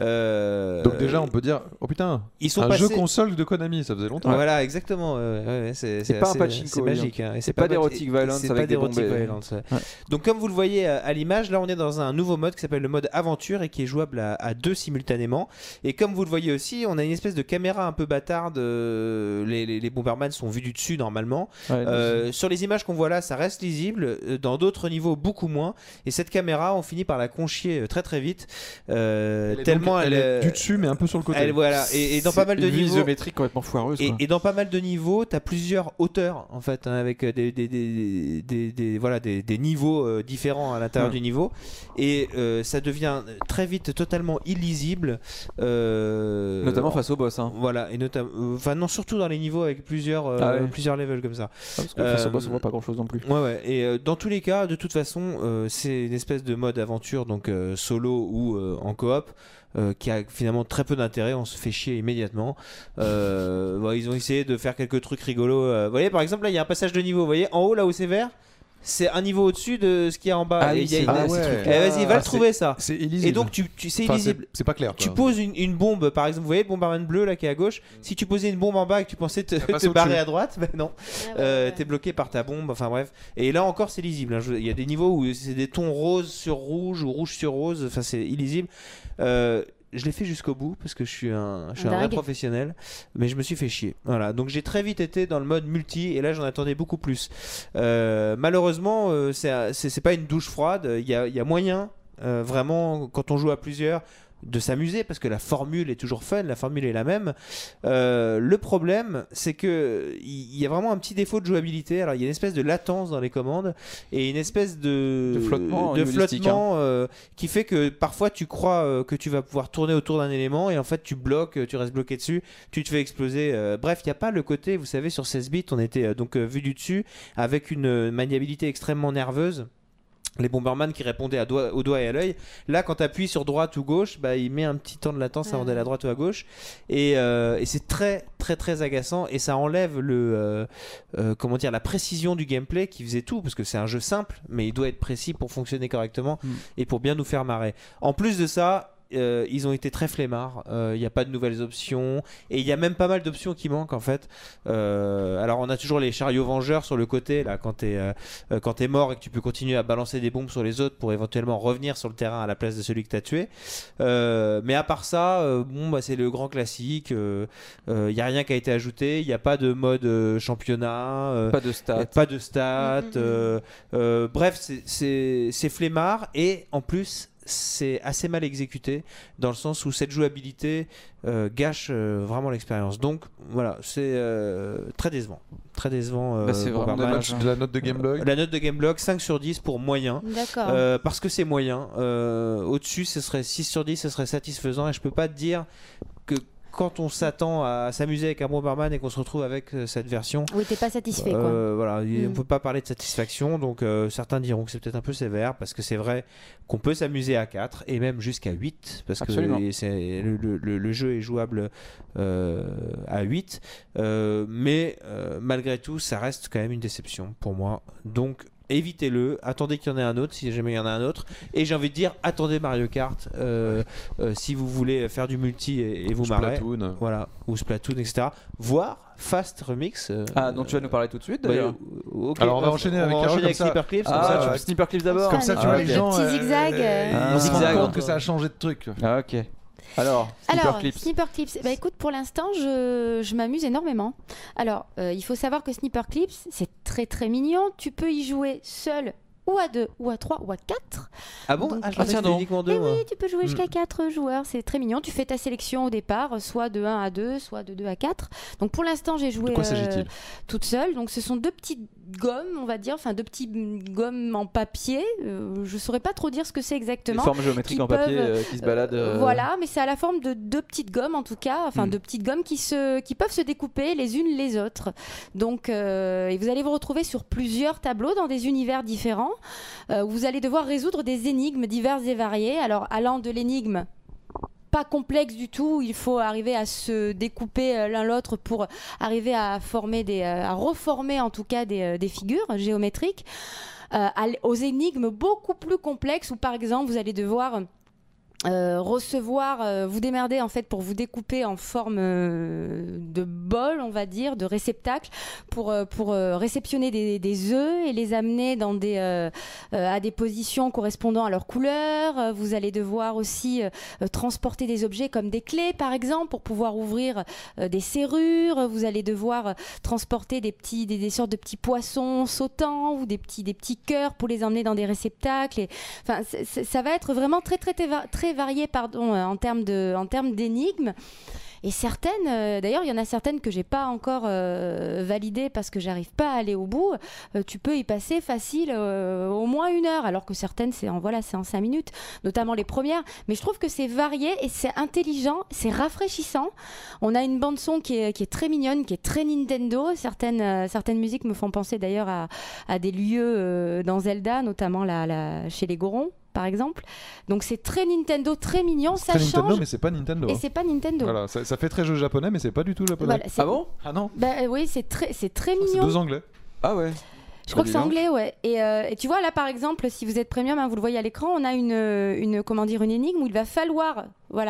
Donc déjà, on peut dire, oh putain, ils sont jeu console de Konami, ça faisait longtemps. Voilà, exactement. C'est pas un pachinko, c'est magique. C'est pas d'Erotic Violence avec des bombes. Donc, comme vous le voyez à l'image, là, on est dans un nouveau mode qui s'appelle le mode aventure et qui est jouable à 2 simultanément. Et comme vous le voyez aussi, on a une espèce de caméra un peu bâtarde. Les Bomberman sont vus du dessus normalement. Sur les images qu'on voit là, ça reste lisible. Dans d'autres niveaux, beaucoup moins. Et cette caméra, on finit par la conchier très très vite. Tellement elle est du dessus, mais un peu sur le côté. Voilà. Et dans pas mal de niveaux, isométrique complètement foireuse. Et dans pas mal de niveaux, t'as plusieurs hauteurs en fait, avec des niveaux différents à l'intérieur du niveau. Et ça devient très vite totalement illisible. Notamment face au boss. Voilà. Et non, surtout dans les niveaux avec plusieurs levels comme ça. Parce que face au boss, on voit pas grand chose non plus. Ouais. Et dans tous les cas, de toute façon, c'est une espèce de mode aventure, donc solo ou en coop. Qui a finalement très peu d'intérêt, on se fait chier immédiatement. Ils ont essayé de faire quelques trucs rigolos. Vous voyez, par exemple, là il y a un passage de niveau, vous voyez, en haut là où c'est vert, c'est un niveau au-dessus de ce qu'il y a en bas. Vas-y, va le trouver ça. C'est illisible. Et donc c'est illisible. C'est pas clair. Tu poses une bombe, par exemple, vous voyez le Bomberman bleu là qui est à gauche. Si tu posais une bombe en bas et que tu pensais te barrer à droite, ben non, t'es bloqué par ta bombe. Enfin bref. Et là encore c'est lisible. Il y a des niveaux où c'est des tons rose sur rouge ou rouge sur rose. Enfin c'est illisible. Je l'ai fait jusqu'au bout parce que je suis un vrai professionnel, mais je me suis fait chier. Voilà, donc j'ai très vite été dans le mode multi et là j'en attendais beaucoup plus. Malheureusement, c'est pas une douche froide. Il y a moyen, vraiment, quand on joue à plusieurs, de s'amuser parce que la formule est toujours fun, la formule est la même. Le problème, c'est que il y a vraiment un petit défaut de jouabilité. Alors il y a une espèce de latence dans les commandes et une espèce de flottement qui fait que parfois tu crois que tu vas pouvoir tourner autour d'un élément et en fait tu restes bloqué dessus, tu te fais exploser. Bref, il n'y a pas le côté, vous savez, sur 16 bits, on était vu du dessus avec une maniabilité extrêmement nerveuse. Les Bomberman qui répondaient au doigt et à l'œil. Là, quand tu appuies sur droite ou gauche, il met un petit temps de latence avant d'aller à droite ou à gauche. Et c'est très, très, très agaçant. Et ça enlève la précision du gameplay qui faisait tout. Parce que c'est un jeu simple, mais il doit être précis pour fonctionner correctement et pour bien nous faire marrer. En plus de ça, ils ont été très flemmards. Il n'y a pas de nouvelles options et il y a même pas mal d'options qui manquent en fait. Alors on a toujours les chariots vengeurs sur le côté là quand t'es mort et que tu peux continuer à balancer des bombes sur les autres pour éventuellement revenir sur le terrain à la place de celui que t'as tué. Mais à part ça, c'est le grand classique. Il n'y a rien qui a été ajouté. Il n'y a pas de mode championnat. Pas de stats. Bref, c'est flemmard et en plus c'est assez mal exécuté dans le sens où cette jouabilité gâche vraiment l'expérience. Donc voilà, c'est très décevant. Très décevant. C'est vraiment dommage. La note de Gameblog. La note de Gameblog, 5 sur 10 pour moyen. D'accord. Parce que c'est moyen. Au-dessus, ce serait 6 sur 10, ce serait satisfaisant. Et je peux pas te dire que quand on s'attend à s'amuser avec un Bomberman et qu'on se retrouve avec cette version, oui, t'es pas satisfait quoi. Voilà, on peut pas parler de satisfaction, donc certains diront que c'est peut-être un peu sévère parce que c'est vrai qu'on peut s'amuser à 4 et même jusqu'à 8 parce Absolument. que le jeu est jouable à 8 mais malgré tout ça reste quand même une déception pour moi, donc évitez-le, attendez qu'il y en ait un autre si jamais il y en a un autre, et j'ai envie de dire attendez Mario Kart si vous voulez faire du multi et vous marrer, Splatoon. voilà, ou Splatoon, etc. voire Fast Remix dont tu vas nous parler tout de suite d'ailleurs. Okay. Alors on va enchaîner avec Sniper Clips, tu fais Sniper Clips d'abord. Comme ça tu vois les gens petit zigzag. ils se rendent compte que ça a changé de truc. Ah ok. Alors, Sniper Clips. Bah écoute, pour l'instant, je m'amuse énormément. Alors, il faut savoir que Sniper Clips, c'est très très mignon. Tu peux y jouer seul, ou à 2, ou à 3, ou à 4. Ah bon? Donc, je pensais que c'était uniquement 2. Oui, tu peux jouer jusqu'à 4 joueurs. C'est très mignon. Tu fais ta sélection au départ, soit de 1 à 2, soit de 2 à 4. Donc pour l'instant, j'ai joué toute seule. Donc ce sont 2 petites gommes, on va dire, enfin 2 petites gommes en papier. Je saurais pas trop dire ce que c'est exactement. Des formes géométriques en papier qui se baladent. Voilà, mais c'est à la forme de 2 petites gommes en tout cas, enfin 2 petites gommes qui peuvent se découper les unes les autres. Donc et vous allez vous retrouver sur plusieurs tableaux dans des univers différents. Vous allez devoir résoudre des énigmes diverses et variées. Alors allant de l'énigme pas complexe du tout, il faut arriver à se découper l'un l'autre pour arriver à reformer en tout cas des figures géométriques, aux énigmes beaucoup plus complexes où par exemple vous allez devoir vous démerder en fait pour vous découper en forme de bol, on va dire, de réceptacle pour réceptionner des œufs et les amener à des positions correspondant à leur couleur. Vous allez devoir aussi transporter des objets comme des clés par exemple pour pouvoir ouvrir des serrures. Vous allez devoir transporter des sortes de petits poissons sautants ou des petits cœurs pour les emmener dans des réceptacles. Enfin, ça va être vraiment très varié en termes d'énigmes. Et certaines, d'ailleurs, il y en a certaines que j'ai pas encore validées parce que j'arrive pas à aller au bout. Tu peux y passer facile au moins 1 heure, alors que certaines c'est en 5 minutes, notamment les premières. Mais je trouve que c'est varié et c'est intelligent, c'est rafraîchissant. On a une bande son qui est très mignonne, qui est très Nintendo. Certaines musiques me font penser d'ailleurs à des lieux dans Zelda, notamment chez les Gorons, par exemple. Donc c'est très Nintendo, très mignon, ça change. Nintendo, mais c'est pas Nintendo. Et c'est pas Nintendo. Voilà, ça fait très jeu japonais, mais c'est pas du tout japonais. Voilà, ah bon? Ah non. Bah oui, c'est très mignon. C'est 2 anglais. Ah ouais. Je crois que c'est anglais, ouais. Et tu vois là, par exemple, si vous êtes premium, vous le voyez à l'écran, on a une énigme où il va falloir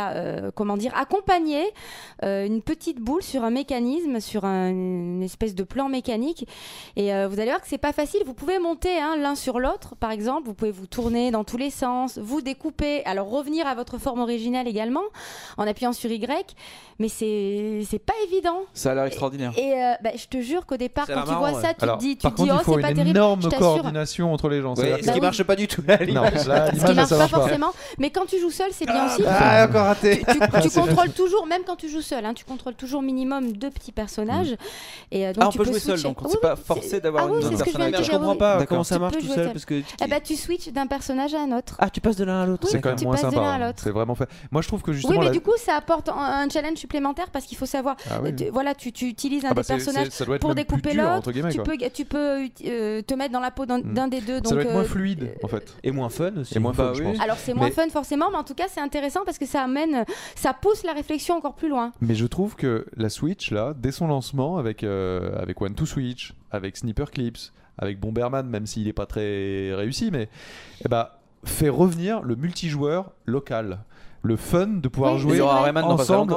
accompagner une petite boule sur un mécanisme, sur une espèce de plan mécanique. Et vous allez voir que c'est pas facile. Vous pouvez monter l'un sur l'autre, par exemple. Vous pouvez vous tourner dans tous les sens, vous découper, alors revenir à votre forme originale également, en appuyant sur Y. Mais c'est pas évident. Ça a l'air extraordinaire. Et je te jure qu'au départ, quand tu vois ça, tu te dis, oh, c'est pas terrible. Il faut une énorme coordination entre les gens. Ouais, ce qui marche pas du tout. Non, ce qui marche pas forcément. Mais quand tu joues seul, c'est bien aussi. Encore raté. Tu contrôles toujours, même quand tu joues seul, tu contrôles toujours minimum 2 petits personnages. Et donc on peut jouer seul, donc c'est pas forcé d'avoir une autre personnage. Je comprends pas comment ça marche tout seul parce que tu switches d'un personnage à un autre. Ah, tu passes de l'un à l'autre. C'est quand même moins sympa. C'est vraiment fait. Moi, je trouve que justement. Oui, mais du coup, ça apporte un challenge supplémentaire parce qu'il faut savoir. Voilà, tu utilises un des personnages pour découper l'autre. Tu peux te mettre dans la peau d'un des deux. Ça doit être moins fluide en fait. Et moins fun aussi. Je pense. Alors c'est moins fun forcément, mais en tout cas c'est intéressant parce que ça pousse la réflexion encore plus loin. Mais je trouve que la Switch là, dès son lancement avec One to Switch, avec Sniper Clips, avec Bomberman, même s'il est pas très réussi, mais fait revenir le multijoueur local. Le fun de pouvoir jouer ensemble,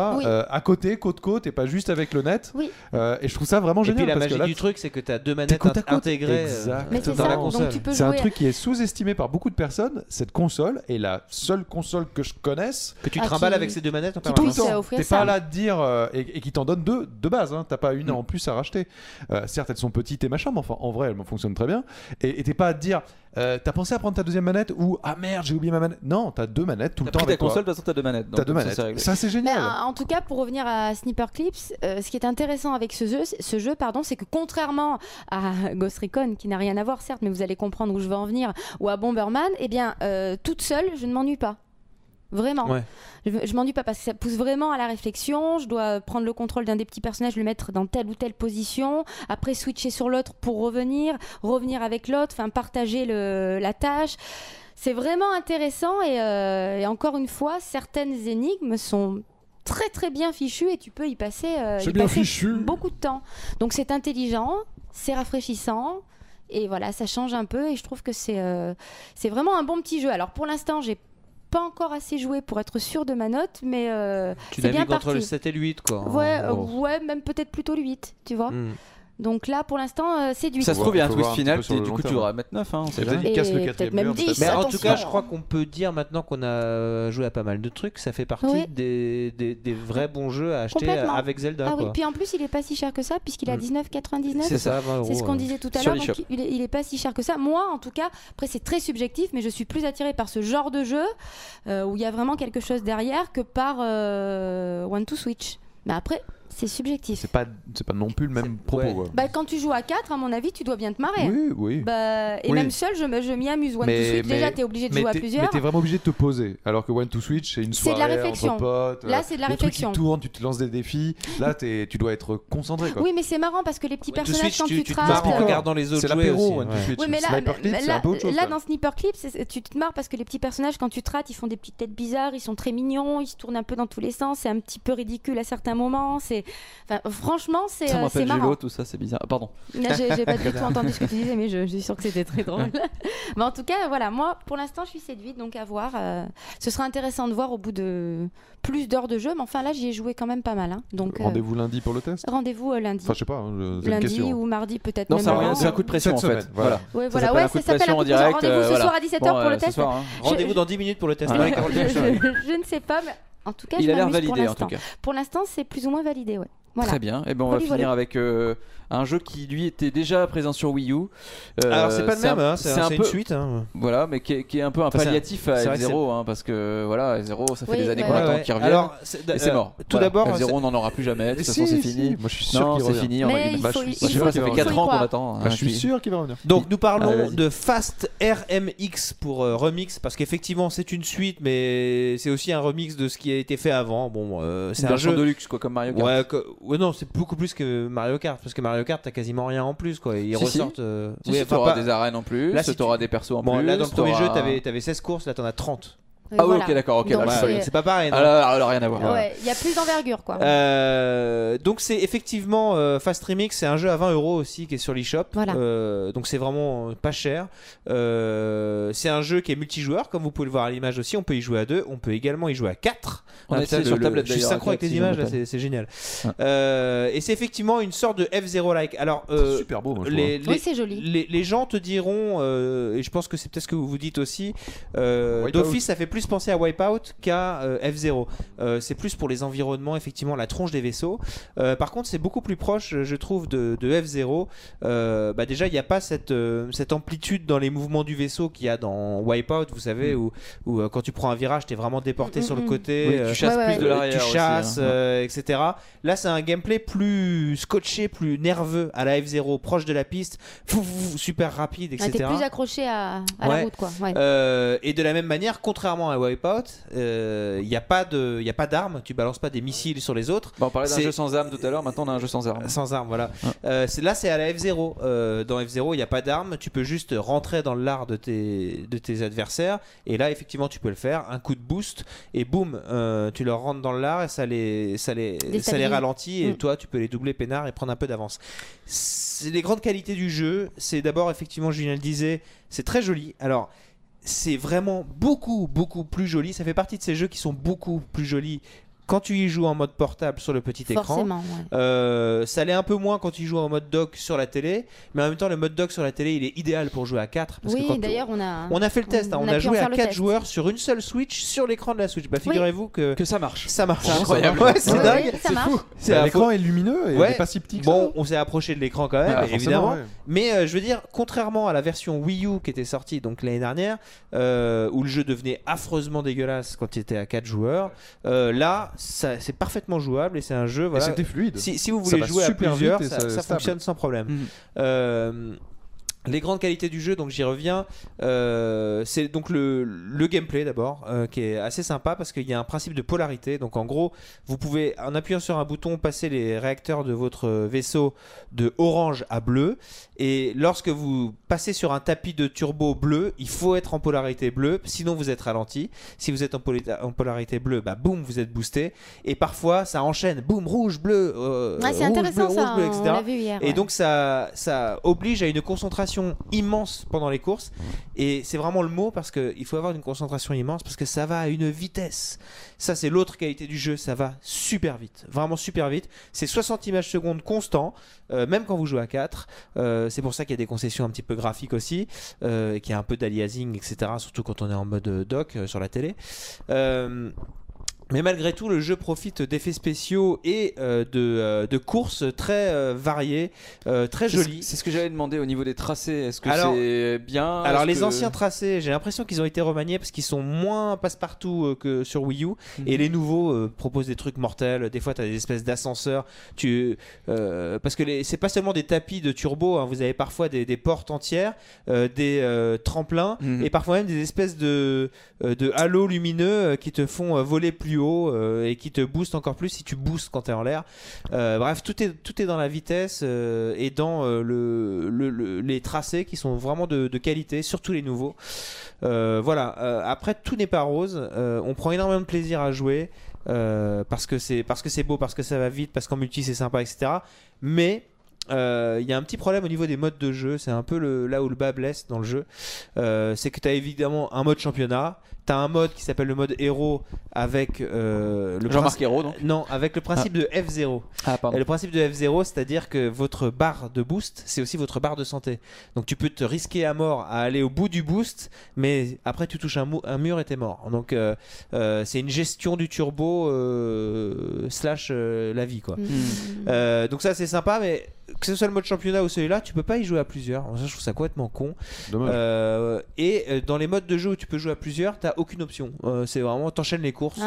à côté, côte et pas juste avec le net. Oui. Et je trouve ça vraiment génial. Et puis la magie du truc, c'est que tu as 2 manettes intégrées dans la console. C'est un truc qui est sous-estimé par beaucoup de personnes. Cette console est la seule console que je connaisse que tu trimbales avec ces 2 manettes en tout le temps. T'es pas là de dire et qui t'en donne 2 de base. T'as pas une en plus à racheter. Certes, elles sont petites et machin, mais enfin en vrai, elles fonctionnent très bien. Et t'es pas à te dire. T'as pensé à prendre ta 2e manette ou ah merde j'ai oublié ma manette. Non, t'as 2 manettes tout le temps. Ta console, de toute façon t'as 2 manettes. T'as 2 manettes. Ça c'est génial. En tout cas, pour revenir à Sniper Clips, ce qui est intéressant avec ce jeu, c'est que contrairement à Ghost Recon, qui n'a rien à voir certes, mais vous allez comprendre où je veux en venir, ou à Bomberman, toute seule, je ne m'ennuie pas. Vraiment. Ouais. Je m'ennuie pas parce que ça pousse vraiment à la réflexion. Je dois prendre le contrôle d'un des petits personnages, le mettre dans telle ou telle position, après switcher sur l'autre pour revenir avec l'autre, partager la tâche. C'est vraiment intéressant et encore une fois, certaines énigmes sont très très bien fichues et tu peux y passer, beaucoup de temps. Donc c'est intelligent, c'est rafraîchissant. Et voilà, ça change un peu et je trouve que c'est vraiment un bon petit jeu. Alors pour l'instant, j'ai pas encore assez joué pour être sûr de ma note, mais tu c'est bien navigues parti. Entre le 7 et le 8 quoi. Ouais, même peut-être plutôt le 8, tu vois. Donc là, pour l'instant, c'est 8. Ça se trouve, il y a un faut twist voir un final, petit peu sur du le coup, long tu terme. devras mettre 9. Hein, on sait Peut-être jamais. il casse le Et quatrième peut-être même mur, 10. peut-être Mais en Attention. tout cas, je crois qu'on peut dire maintenant qu'on a joué à pas mal de trucs. Ça fait partie Oui. des vrais bons jeux à acheter Complètement. avec Zelda. Ah oui, quoi. puis en plus, il est pas si cher que ça, puisqu'il est à 19,99. C'est ça, 20 C'est ce euros, qu'on disait tout à Sur l'heure, donc l'eShop. il est pas si cher que ça. Moi, en tout cas, après c'est très subjectif, mais je suis plus attirée par ce genre de jeu où il y a vraiment quelque chose derrière que par One to Switch. Mais après, c'est subjectif. C'est pas non plus le même propos. ouais. Quoi. Bah, quand tu joues à 4, à mon avis, tu dois bien te marrer. Oui. Bah, et Oui. même seul, je m'y amuse. One to Switch, déjà, t'es obligé de jouer à Mais plusieurs. t'es vraiment obligé de te poser. Alors que One to Switch, c'est une C'est de soirée la réflexion. entre potes. Là, c'est de la le réflexion. truc qui tourne, tu te lances des défis. Là, tu dois être concentré. Quoi. Oui, mais c'est marrant parce que les petits One to personnages, Switch, quand tu te traces. marres en regardant les autres C'est jouer l'apéro, aussi, One to ouais. Switch. Oui, mais Sniper Clip, c'est un peu autre chose. là quoi. dans Sniper Clip, tu te marres parce que les petits personnages, quand tu trates, ils font des petites têtes bizarres, ils sont très mignons, ils se tournent un peu dans tous les sens, c'est un petit peu ridicule à certains moments. Franchement, Ça me c'est rappelle marrant. Gélo, tout ça, c'est bizarre. Pardon. Là, j'ai pas du tout entendu ce que tu disais, mais je suis sûre que c'était très drôle. Mais en tout cas, voilà, moi, pour l'instant, je suis séduite, donc à voir. Ce sera intéressant de voir au bout de plus d'heures de jeu, mais enfin là, j'y ai joué quand même pas mal. Hein. Donc Rendez-vous lundi pour le test. rendez-vous lundi. Enfin, je sais pas. C'est une Lundi question. ou mardi peut-être. Non, même c'est avant. un coup de pression Cette en fait. semaine, voilà. Ouais, Ça voilà, s'appelle un ouais, coup de ça s'appelle pression un en coup de pression. direct. Rendez-vous ce voilà. soir à 17h Bon, pour le ce test. soir, hein. Rendez-vous dans 10 minutes pour le test. Ah, avec Carole Delchon. Je ne sais pas, mais en tout cas, Il je a l'air m'amuse pour validé en tout l'instant. cas. Pour l'instant, c'est plus ou moins validé, ouais. Voilà. Très bien. Et ben on va Voilà, finir voilà. avec un jeu qui lui était déjà présent sur Wii U. Alors, c'est pas le même, hein, c'est un une peu suite. Hein. Voilà, mais qui est un peu un Enfin, palliatif à c'est vrai que F0 hein, parce que voilà, F0 ça fait Oui, des années ouais. qu'on attend Ouais, qu'il ouais. revienne. Alors, Et c'est mort. Tout Voilà. d'abord, F0 on n'en aura plus jamais. De toute façon c'est fini. Moi, je suis sûr Non, qu'il c'est revient. fini. Mais il Bah, faut je- il je sais faut- pas, Ça il fait faut 4 y ans qu'on croire. attend. hein, Bah, je suis puis- sûr qu'il va revenir. Donc nous parlons Allez, vas-y. de Fast RMX pour remix parce qu'effectivement c'est une suite mais c'est aussi un remix de ce qui a été fait avant. Bon, c'est Une un version jeu de luxe quoi comme Mario Kart. Ouais, ouais, non, c'est beaucoup plus que Mario Kart parce que Mario Kart t'as quasiment rien en plus quoi. Ils Si, si. ressortent. Si, oui, si, enfin, t'auras pas- des arènes en plus, Là, si t'auras tu- des persos en Bon, plus. là dans le premier jeu t'auras- t'avais 16 courses, là t'en as 30. Ah oui, Voilà. ok, d'accord, ok. Donc, là, c'est- C'est pas pareil. non alors rien à voir. Ouais, il y a plus d'envergure, quoi. Donc c'est effectivement Fast Remix, c'est un jeu à 20 € aussi qui est sur l'eShop. Voilà. Donc c'est vraiment pas cher. C'est un jeu qui est multijoueur, comme vous pouvez le voir à l'image aussi. On peut y jouer à 2, on peut également y jouer à 4. On a essayé sur tablette Je suis d'ailleurs, synchro avec à les quatre, si images, je là, me rappelle. c'est génial. Ouais. Et c'est effectivement une sorte de F0-like. Alors Super beau, moi, je les, Oui, c'est joli. les gens te diront, et je pense que c'est peut-être ce que vous vous dites aussi, Wipeout. d'office ça fait plus penser à Wipeout qu'à F0. C'est plus pour les environnements, effectivement, la tronche des vaisseaux. Par contre, c'est beaucoup plus proche, je trouve, de F0. Déjà, il n'y a pas cette amplitude dans les mouvements du vaisseau qu'il y a dans Wipeout, vous savez, où quand tu prends un virage, tu es vraiment déporté sur le côté. Oui, tu chasses Ouais, plus ouais. de l'arrière. Tu aussi, chasses, hein. etc. Là, c'est un gameplay plus scotché, plus nerveux à la F0, proche de la piste, super rapide, Ah, etc. t'es plus accroché à la Ouais. route, quoi. Ouais. Et de la même manière, contrairement à Wipeout, il n'y a pas d'armes, tu balances pas des missiles sur les autres. Bon, on parlait d'un C'est- jeu sans armes tout à l'heure, maintenant on a un jeu sans armes. Sans armes, voilà. Ouais. Là, c'est à la F0. Dans F0, il n'y a pas d'armes. Tu peux juste rentrer dans le lard de tes adversaires. Et là, effectivement, tu peux le faire. Un coup de boost. Et boum, tu leur rentres dans le lard et ça les ralentit. Et toi, tu peux les doubler peinard et prendre un peu d'avance. C'est les grandes qualités du jeu. C'est d'abord, effectivement, Julien le disait, c'est très joli. Alors, c'est vraiment beaucoup, beaucoup plus joli. Ça fait partie de ces jeux qui sont beaucoup plus jolis quand tu y joues en mode portable sur le petit écran. Forcément, ouais. Ça l'est un peu moins quand tu joues en mode dock sur la télé, mais en même temps le mode dock sur la télé il est idéal pour jouer à 4 parce que Oui, quand d'ailleurs, on a fait le test, on a pu en joué à faire le 4 test. joueurs sur une seule Switch sur l'écran de la Switch. Bah figurez-vous que ça marche. ça marche. C'est incroyable. Ouais, c'est Ouais, dingue. ouais, ça marche. C'est à L'écran est lumineux et Ouais. il est pas si petit que Bon, ça. on s'est approché de l'écran quand même, Ah, forcément, évidemment. ouais. Mais je veux dire, contrairement à la version Wii U qui était sortie donc l'année dernière, où le jeu devenait affreusement dégueulasse quand il était à 4 joueurs, là, c'est parfaitement jouable et c'est un jeu. Et Voilà. c'était fluide. Si vous Ça voulez va jouer à super plusieurs, vite et ça stable. fonctionne sans problème. Mhm. Les grandes qualités du jeu, donc j'y reviens, c'est donc le gameplay d'abord, qui est assez sympa parce qu'il y a un principe de polarité. Donc en gros, vous pouvez en appuyant sur un bouton passer les réacteurs de votre vaisseau de orange à bleu. Et lorsque vous passez sur un tapis de turbo bleu, il faut être en polarité bleue, sinon vous êtes ralenti. Si vous êtes en polarité bleue, bah boum, vous êtes boosté. Et parfois ça enchaîne, boum, rouge, bleu, Ouais, c'est rouge, intéressant bleu, ça, rouge, bleu, etc. on l'a vu hier. Et ouais. donc ça oblige à une concentration concentration immense pendant les courses. Et c'est vraiment le mot, parce qu'il faut avoir une concentration immense, parce que ça va à une vitesse. Ça, c'est l'autre qualité du jeu, ça va super vite, vraiment super vite. C'est 60 images secondes constant, même quand vous jouez à 4. C'est pour ça qu'il y a des concessions un petit peu graphiques aussi, qu'il y a un peu d'aliasing, etc. Surtout quand on est en mode dock sur la télé. Mais malgré tout, le jeu profite d'effets spéciaux et de courses très variées, très jolies. C'est ce que j'avais demandé au niveau des tracés. Est-ce que c'est bien? Alors les anciens tracés, j'ai l'impression qu'ils ont été remaniés parce qu'ils sont moins passe-partout que sur Wii U. Et les nouveaux proposent des trucs mortels. Des fois, tu as des espèces d'ascenseurs. Parce que c'est pas seulement des tapis de turbo. Hein. Vous avez parfois des portes entières, des tremplins et parfois même des espèces de halos lumineux qui te font voler plus haut et qui te boostent encore plus si tu boostes quand tu es en l'air. Bref, tout est dans la vitesse et dans les tracés qui sont vraiment de qualité, surtout les nouveaux. Voilà. Après, tout n'est pas rose. On prend énormément de plaisir à jouer parce que c'est beau, parce que ça va vite, parce qu'en multi c'est sympa, etc. Mais il y a un petit problème au niveau des modes de jeu. C'est un peu là où le bas blesse dans le jeu. C'est que tu as évidemment un mode championnat. T'as un mode qui s'appelle le mode héros avec Jean-Marc Héros, donc non, avec le principe de F0. Et le principe de F0, c'est-à-dire que votre barre de boost, c'est aussi votre barre de santé. Donc tu peux te risquer à mort à aller au bout du boost, mais après tu touches un mur et t'es mort. Donc c'est une gestion du turbo slash la vie, quoi. Donc ça c'est sympa, mais que ce soit le mode championnat ou celui-là, tu peux pas y jouer à plusieurs. Je trouve ça complètement con. Dommage. Et dans les modes de jeu où tu peux jouer à plusieurs, t'as aucune option. C'est vraiment t'enchaînes les courses.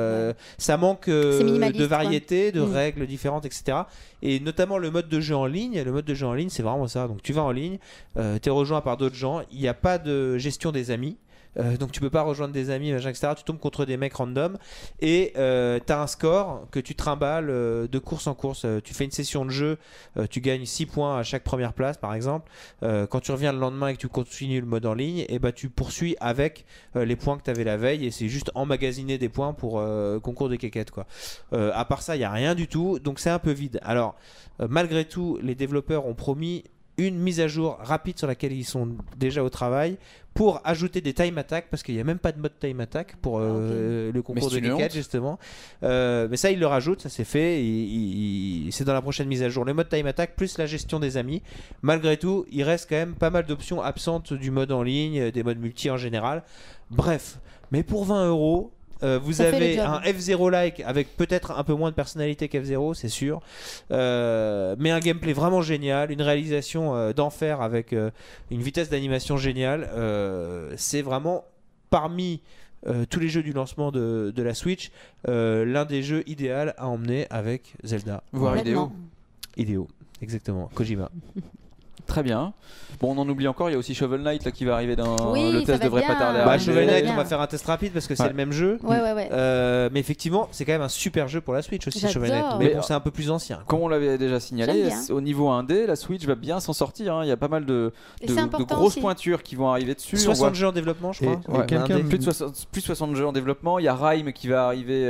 Ça manque de variété, de règles différentes, etc. Et notamment le mode de jeu en ligne. Le mode de jeu en ligne, c'est vraiment ça. Donc tu vas en ligne, t'es rejoint par d'autres gens. Il n'y a pas de gestion des amis. Donc tu peux pas rejoindre des amis, machin, etc. Tu tombes contre des mecs random et t'as un score que tu trimbales de course en course. Tu fais une session de jeu, tu gagnes 6 points à chaque première place par exemple. Quand tu reviens le lendemain et que tu continues le mode en ligne, et tu poursuis avec les points que tu avais la veille, et c'est juste emmagasiner des points pour concours de quéquettes, quoi. À part ça, il y a rien du tout, donc c'est un peu vide. Alors malgré tout, les développeurs ont promis une mise à jour rapide sur laquelle ils sont déjà au travail pour ajouter des time attack, parce qu'il n'y a même pas de mode time attack pour le concours de quéquettes justement. Mais ça ils le rajoutent, ça c'est fait, c'est dans la prochaine mise à jour, le mode time attack plus la gestion des amis. Malgré tout, il reste quand même pas mal d'options absentes du mode en ligne, des modes multi en général. Bref, mais pour 20€, vous ça avez un F0-like avec peut-être un peu moins de personnalité qu'F0, c'est sûr, mais un gameplay vraiment génial, une réalisation d'enfer avec une vitesse d'animation géniale. C'est vraiment parmi tous les jeux du lancement de la Switch, l'un des jeux idéal à emmener avec Zelda. Voire Hideo, exactement, Kojima. Très bien. Bon, on en oublie encore, il y a aussi Shovel Knight là, qui va arriver dans le test, devrait pas tarder à arriver. Shovel Knight, on va faire un test rapide parce que c'est le même jeu. Ouais. Mais effectivement, c'est quand même un super jeu pour la Switch aussi, Shovel Knight. Mais bon, c'est un peu plus ancien, quoi. Comme on l'avait déjà signalé, au niveau 1D, la Switch va bien s'en sortir. Hein. Il y a pas mal de grosses pointures qui vont arriver dessus. 60 jeux en développement, je crois. Plus de 60 jeux en développement. Il y a Rime qui va arriver,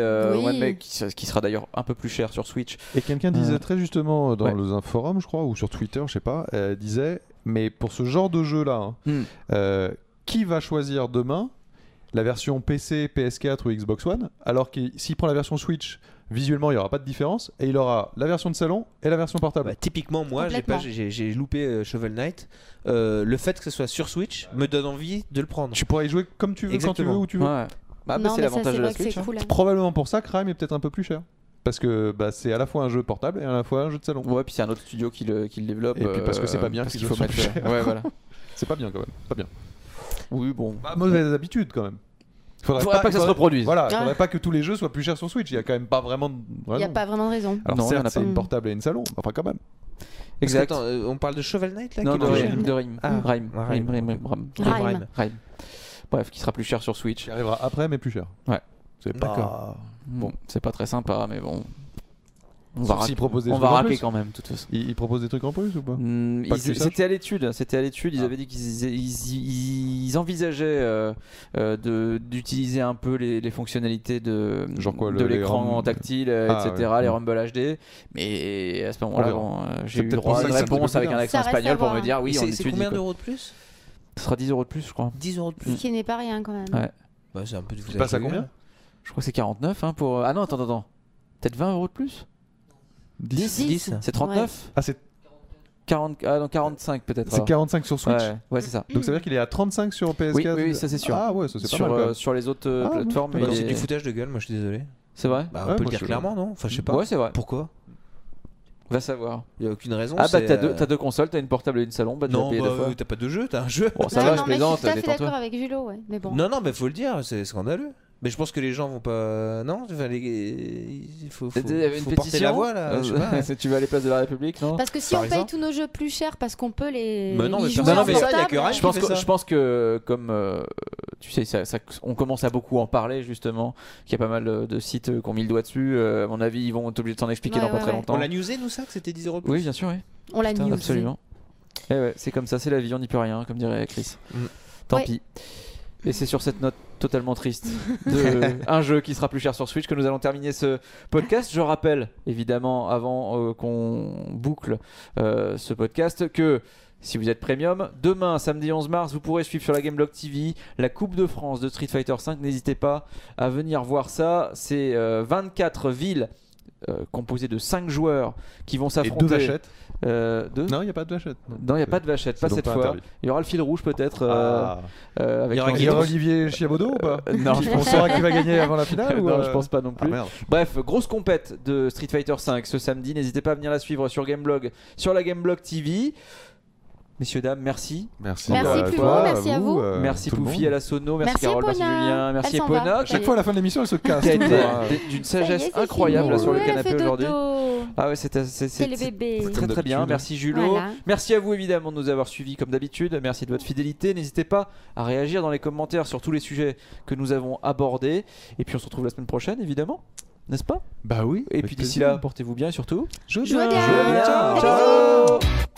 qui sera d'ailleurs un peu plus cher sur Switch. Et quelqu'un disait très justement dans un forum, je crois, ou sur Twitter, je sais pas, disait, mais pour ce genre de jeu là, qui va choisir demain la version PC, PS4 ou Xbox One, alors que s'il prend la version Switch, visuellement il n'y aura pas de différence, et il aura la version de salon et la version portable. Typiquement, moi j'ai loupé Shovel Knight. Le fait que ce soit sur Switch me donne envie de le prendre. Tu pourras y jouer comme tu veux, quand tu veux, où tu veux. C'est l'avantage de la Switch. Cool, hein. Probablement pour ça que Rime est peut-être un peu plus cher. Parce que c'est à la fois un jeu portable et à la fois un jeu de salon. Ouais, puis c'est un autre studio qui le développe. Et puis parce que c'est pas bien qu'il faut mettre. Ouais, voilà. C'est pas bien quand même. Pas bien. Oui, bon. Mauvaise habitude quand même. Faudrait pas que ça se reproduise. Voilà, faudrait pas que tous les jeux soient plus chers sur Switch. Il y a quand même pas vraiment. Il y a pas vraiment de raison. Alors non, certes, c'est une portable et une salon. Enfin, quand même. Exact. Attends, on parle de Shovel Knight là? Non, de Rime. Rime. Bref, qui sera plus cher sur Switch. Qui arrivera après, mais plus cher. Ouais. C'est pas. Bon, c'est pas très sympa, mais bon. On va raquer quand même, de toute façon. Ils proposent des trucs en plus ou pas? C'était à l'étude. Ils avaient dit qu'ils envisageaient d'utiliser un peu les fonctionnalités de l'écran tactile, etc., les Rumble HD. Mais à ce moment-là, j'ai eu droit à une réponse avec un accent espagnol pour me dire oui, on étudie. C'est combien d'euros de plus? Ce sera 10 € de plus, je crois. 10 € de plus. Ce qui n'est pas rien quand même. Ouais. Bah, c'est un peu du foutage. Tu passes à combien? Je crois que c'est 49 pour. Ah non, attends. Peut-être 20 € de plus? 10. C'est 39? Ouais. Ah, c'est 40... Ah non, 45 peut-être. C'est 45 sur Switch. Ouais, c'est ça. Donc ça veut dire qu'il est à 35 sur PS4. Oui, ça c'est sûr. Ah ouais, ça c'est pas mal. Sur les autres plateformes. C'est du foutage de gueule, moi je suis désolé. C'est vrai? Bah, on peut le dire clairement, non? Enfin, je sais pas. Ouais, c'est vrai. Pourquoi? Va savoir. Il n'y a aucune raison. Ah bah t'as deux consoles, t'as une portable et une salon. Bah, non, t'as pas de jeu, t'as un jeu. Bon, ça va, je plaisante. Je suis tout à fait d'accord avec Julo, ouais. Mais bon. Non, mais faut le dire, c'est scandaleux. Mais je pense que les gens vont pas. Non, il faut porter la voix là. Tu vas à les places de la République, non? Parce que si on paye tous nos jeux plus cher parce qu'on peut les. Mais non, mais jouer en portable, je pense que comme tu sais, on commence à beaucoup en parler justement, qu'il y a pas mal de sites qui ont mis le doigt dessus. À mon avis, ils vont être obligés de s'en expliquer dans pas très longtemps. On l'a newsé nous ça que c'était 10 € de plus. Oui, bien sûr, oui. On l'a newsé. Absolument. Et ouais, c'est comme ça, c'est la vie, on n'y peut rien, comme dirait Chris. Tant pis. Et c'est sur cette note totalement triste de un jeu qui sera plus cher sur Switch que nous allons terminer ce podcast. Je rappelle, évidemment, avant qu'on boucle ce podcast, que si vous êtes premium, demain, samedi 11 mars, vous pourrez suivre sur la Gameblog TV la Coupe de France de Street Fighter V. N'hésitez pas à venir voir ça. C'est 24 villes composées de 5 joueurs qui vont s'affronter. Et 2 vachettes. Non, il n'y a pas de vachette. Non, il n'y a pas de vachette, pas cette fois. Il y aura le fil rouge peut-être. Il y aura Olivier Chiabodo ou pas? Non, on saura qui va gagner avant la finale Non, je pense pas non plus. Bref, grosse compète de Street Fighter V ce samedi. N'hésitez pas à venir la suivre sur Gameblog, sur la Gameblog TV. Messieurs, dames, merci. Merci Plumeau, merci à vous. Merci Poufi à la sono, merci Carole, merci Julien, merci Epona. À chaque fois à la fin de l'émission, elle se casse. D'une sagesse incroyable sur le canapé aujourd'hui. Ah ouais, c'est le bébé. Très bien. Merci Julo. Voilà. Merci à vous évidemment de nous avoir suivis comme d'habitude. Merci de votre fidélité. N'hésitez pas à réagir dans les commentaires sur tous les sujets que nous avons abordés. Et puis on se retrouve la semaine prochaine évidemment. N'est-ce pas? Bah oui. Et puis d'ici là, portez-vous bien et surtout, jouez bien. Ciao.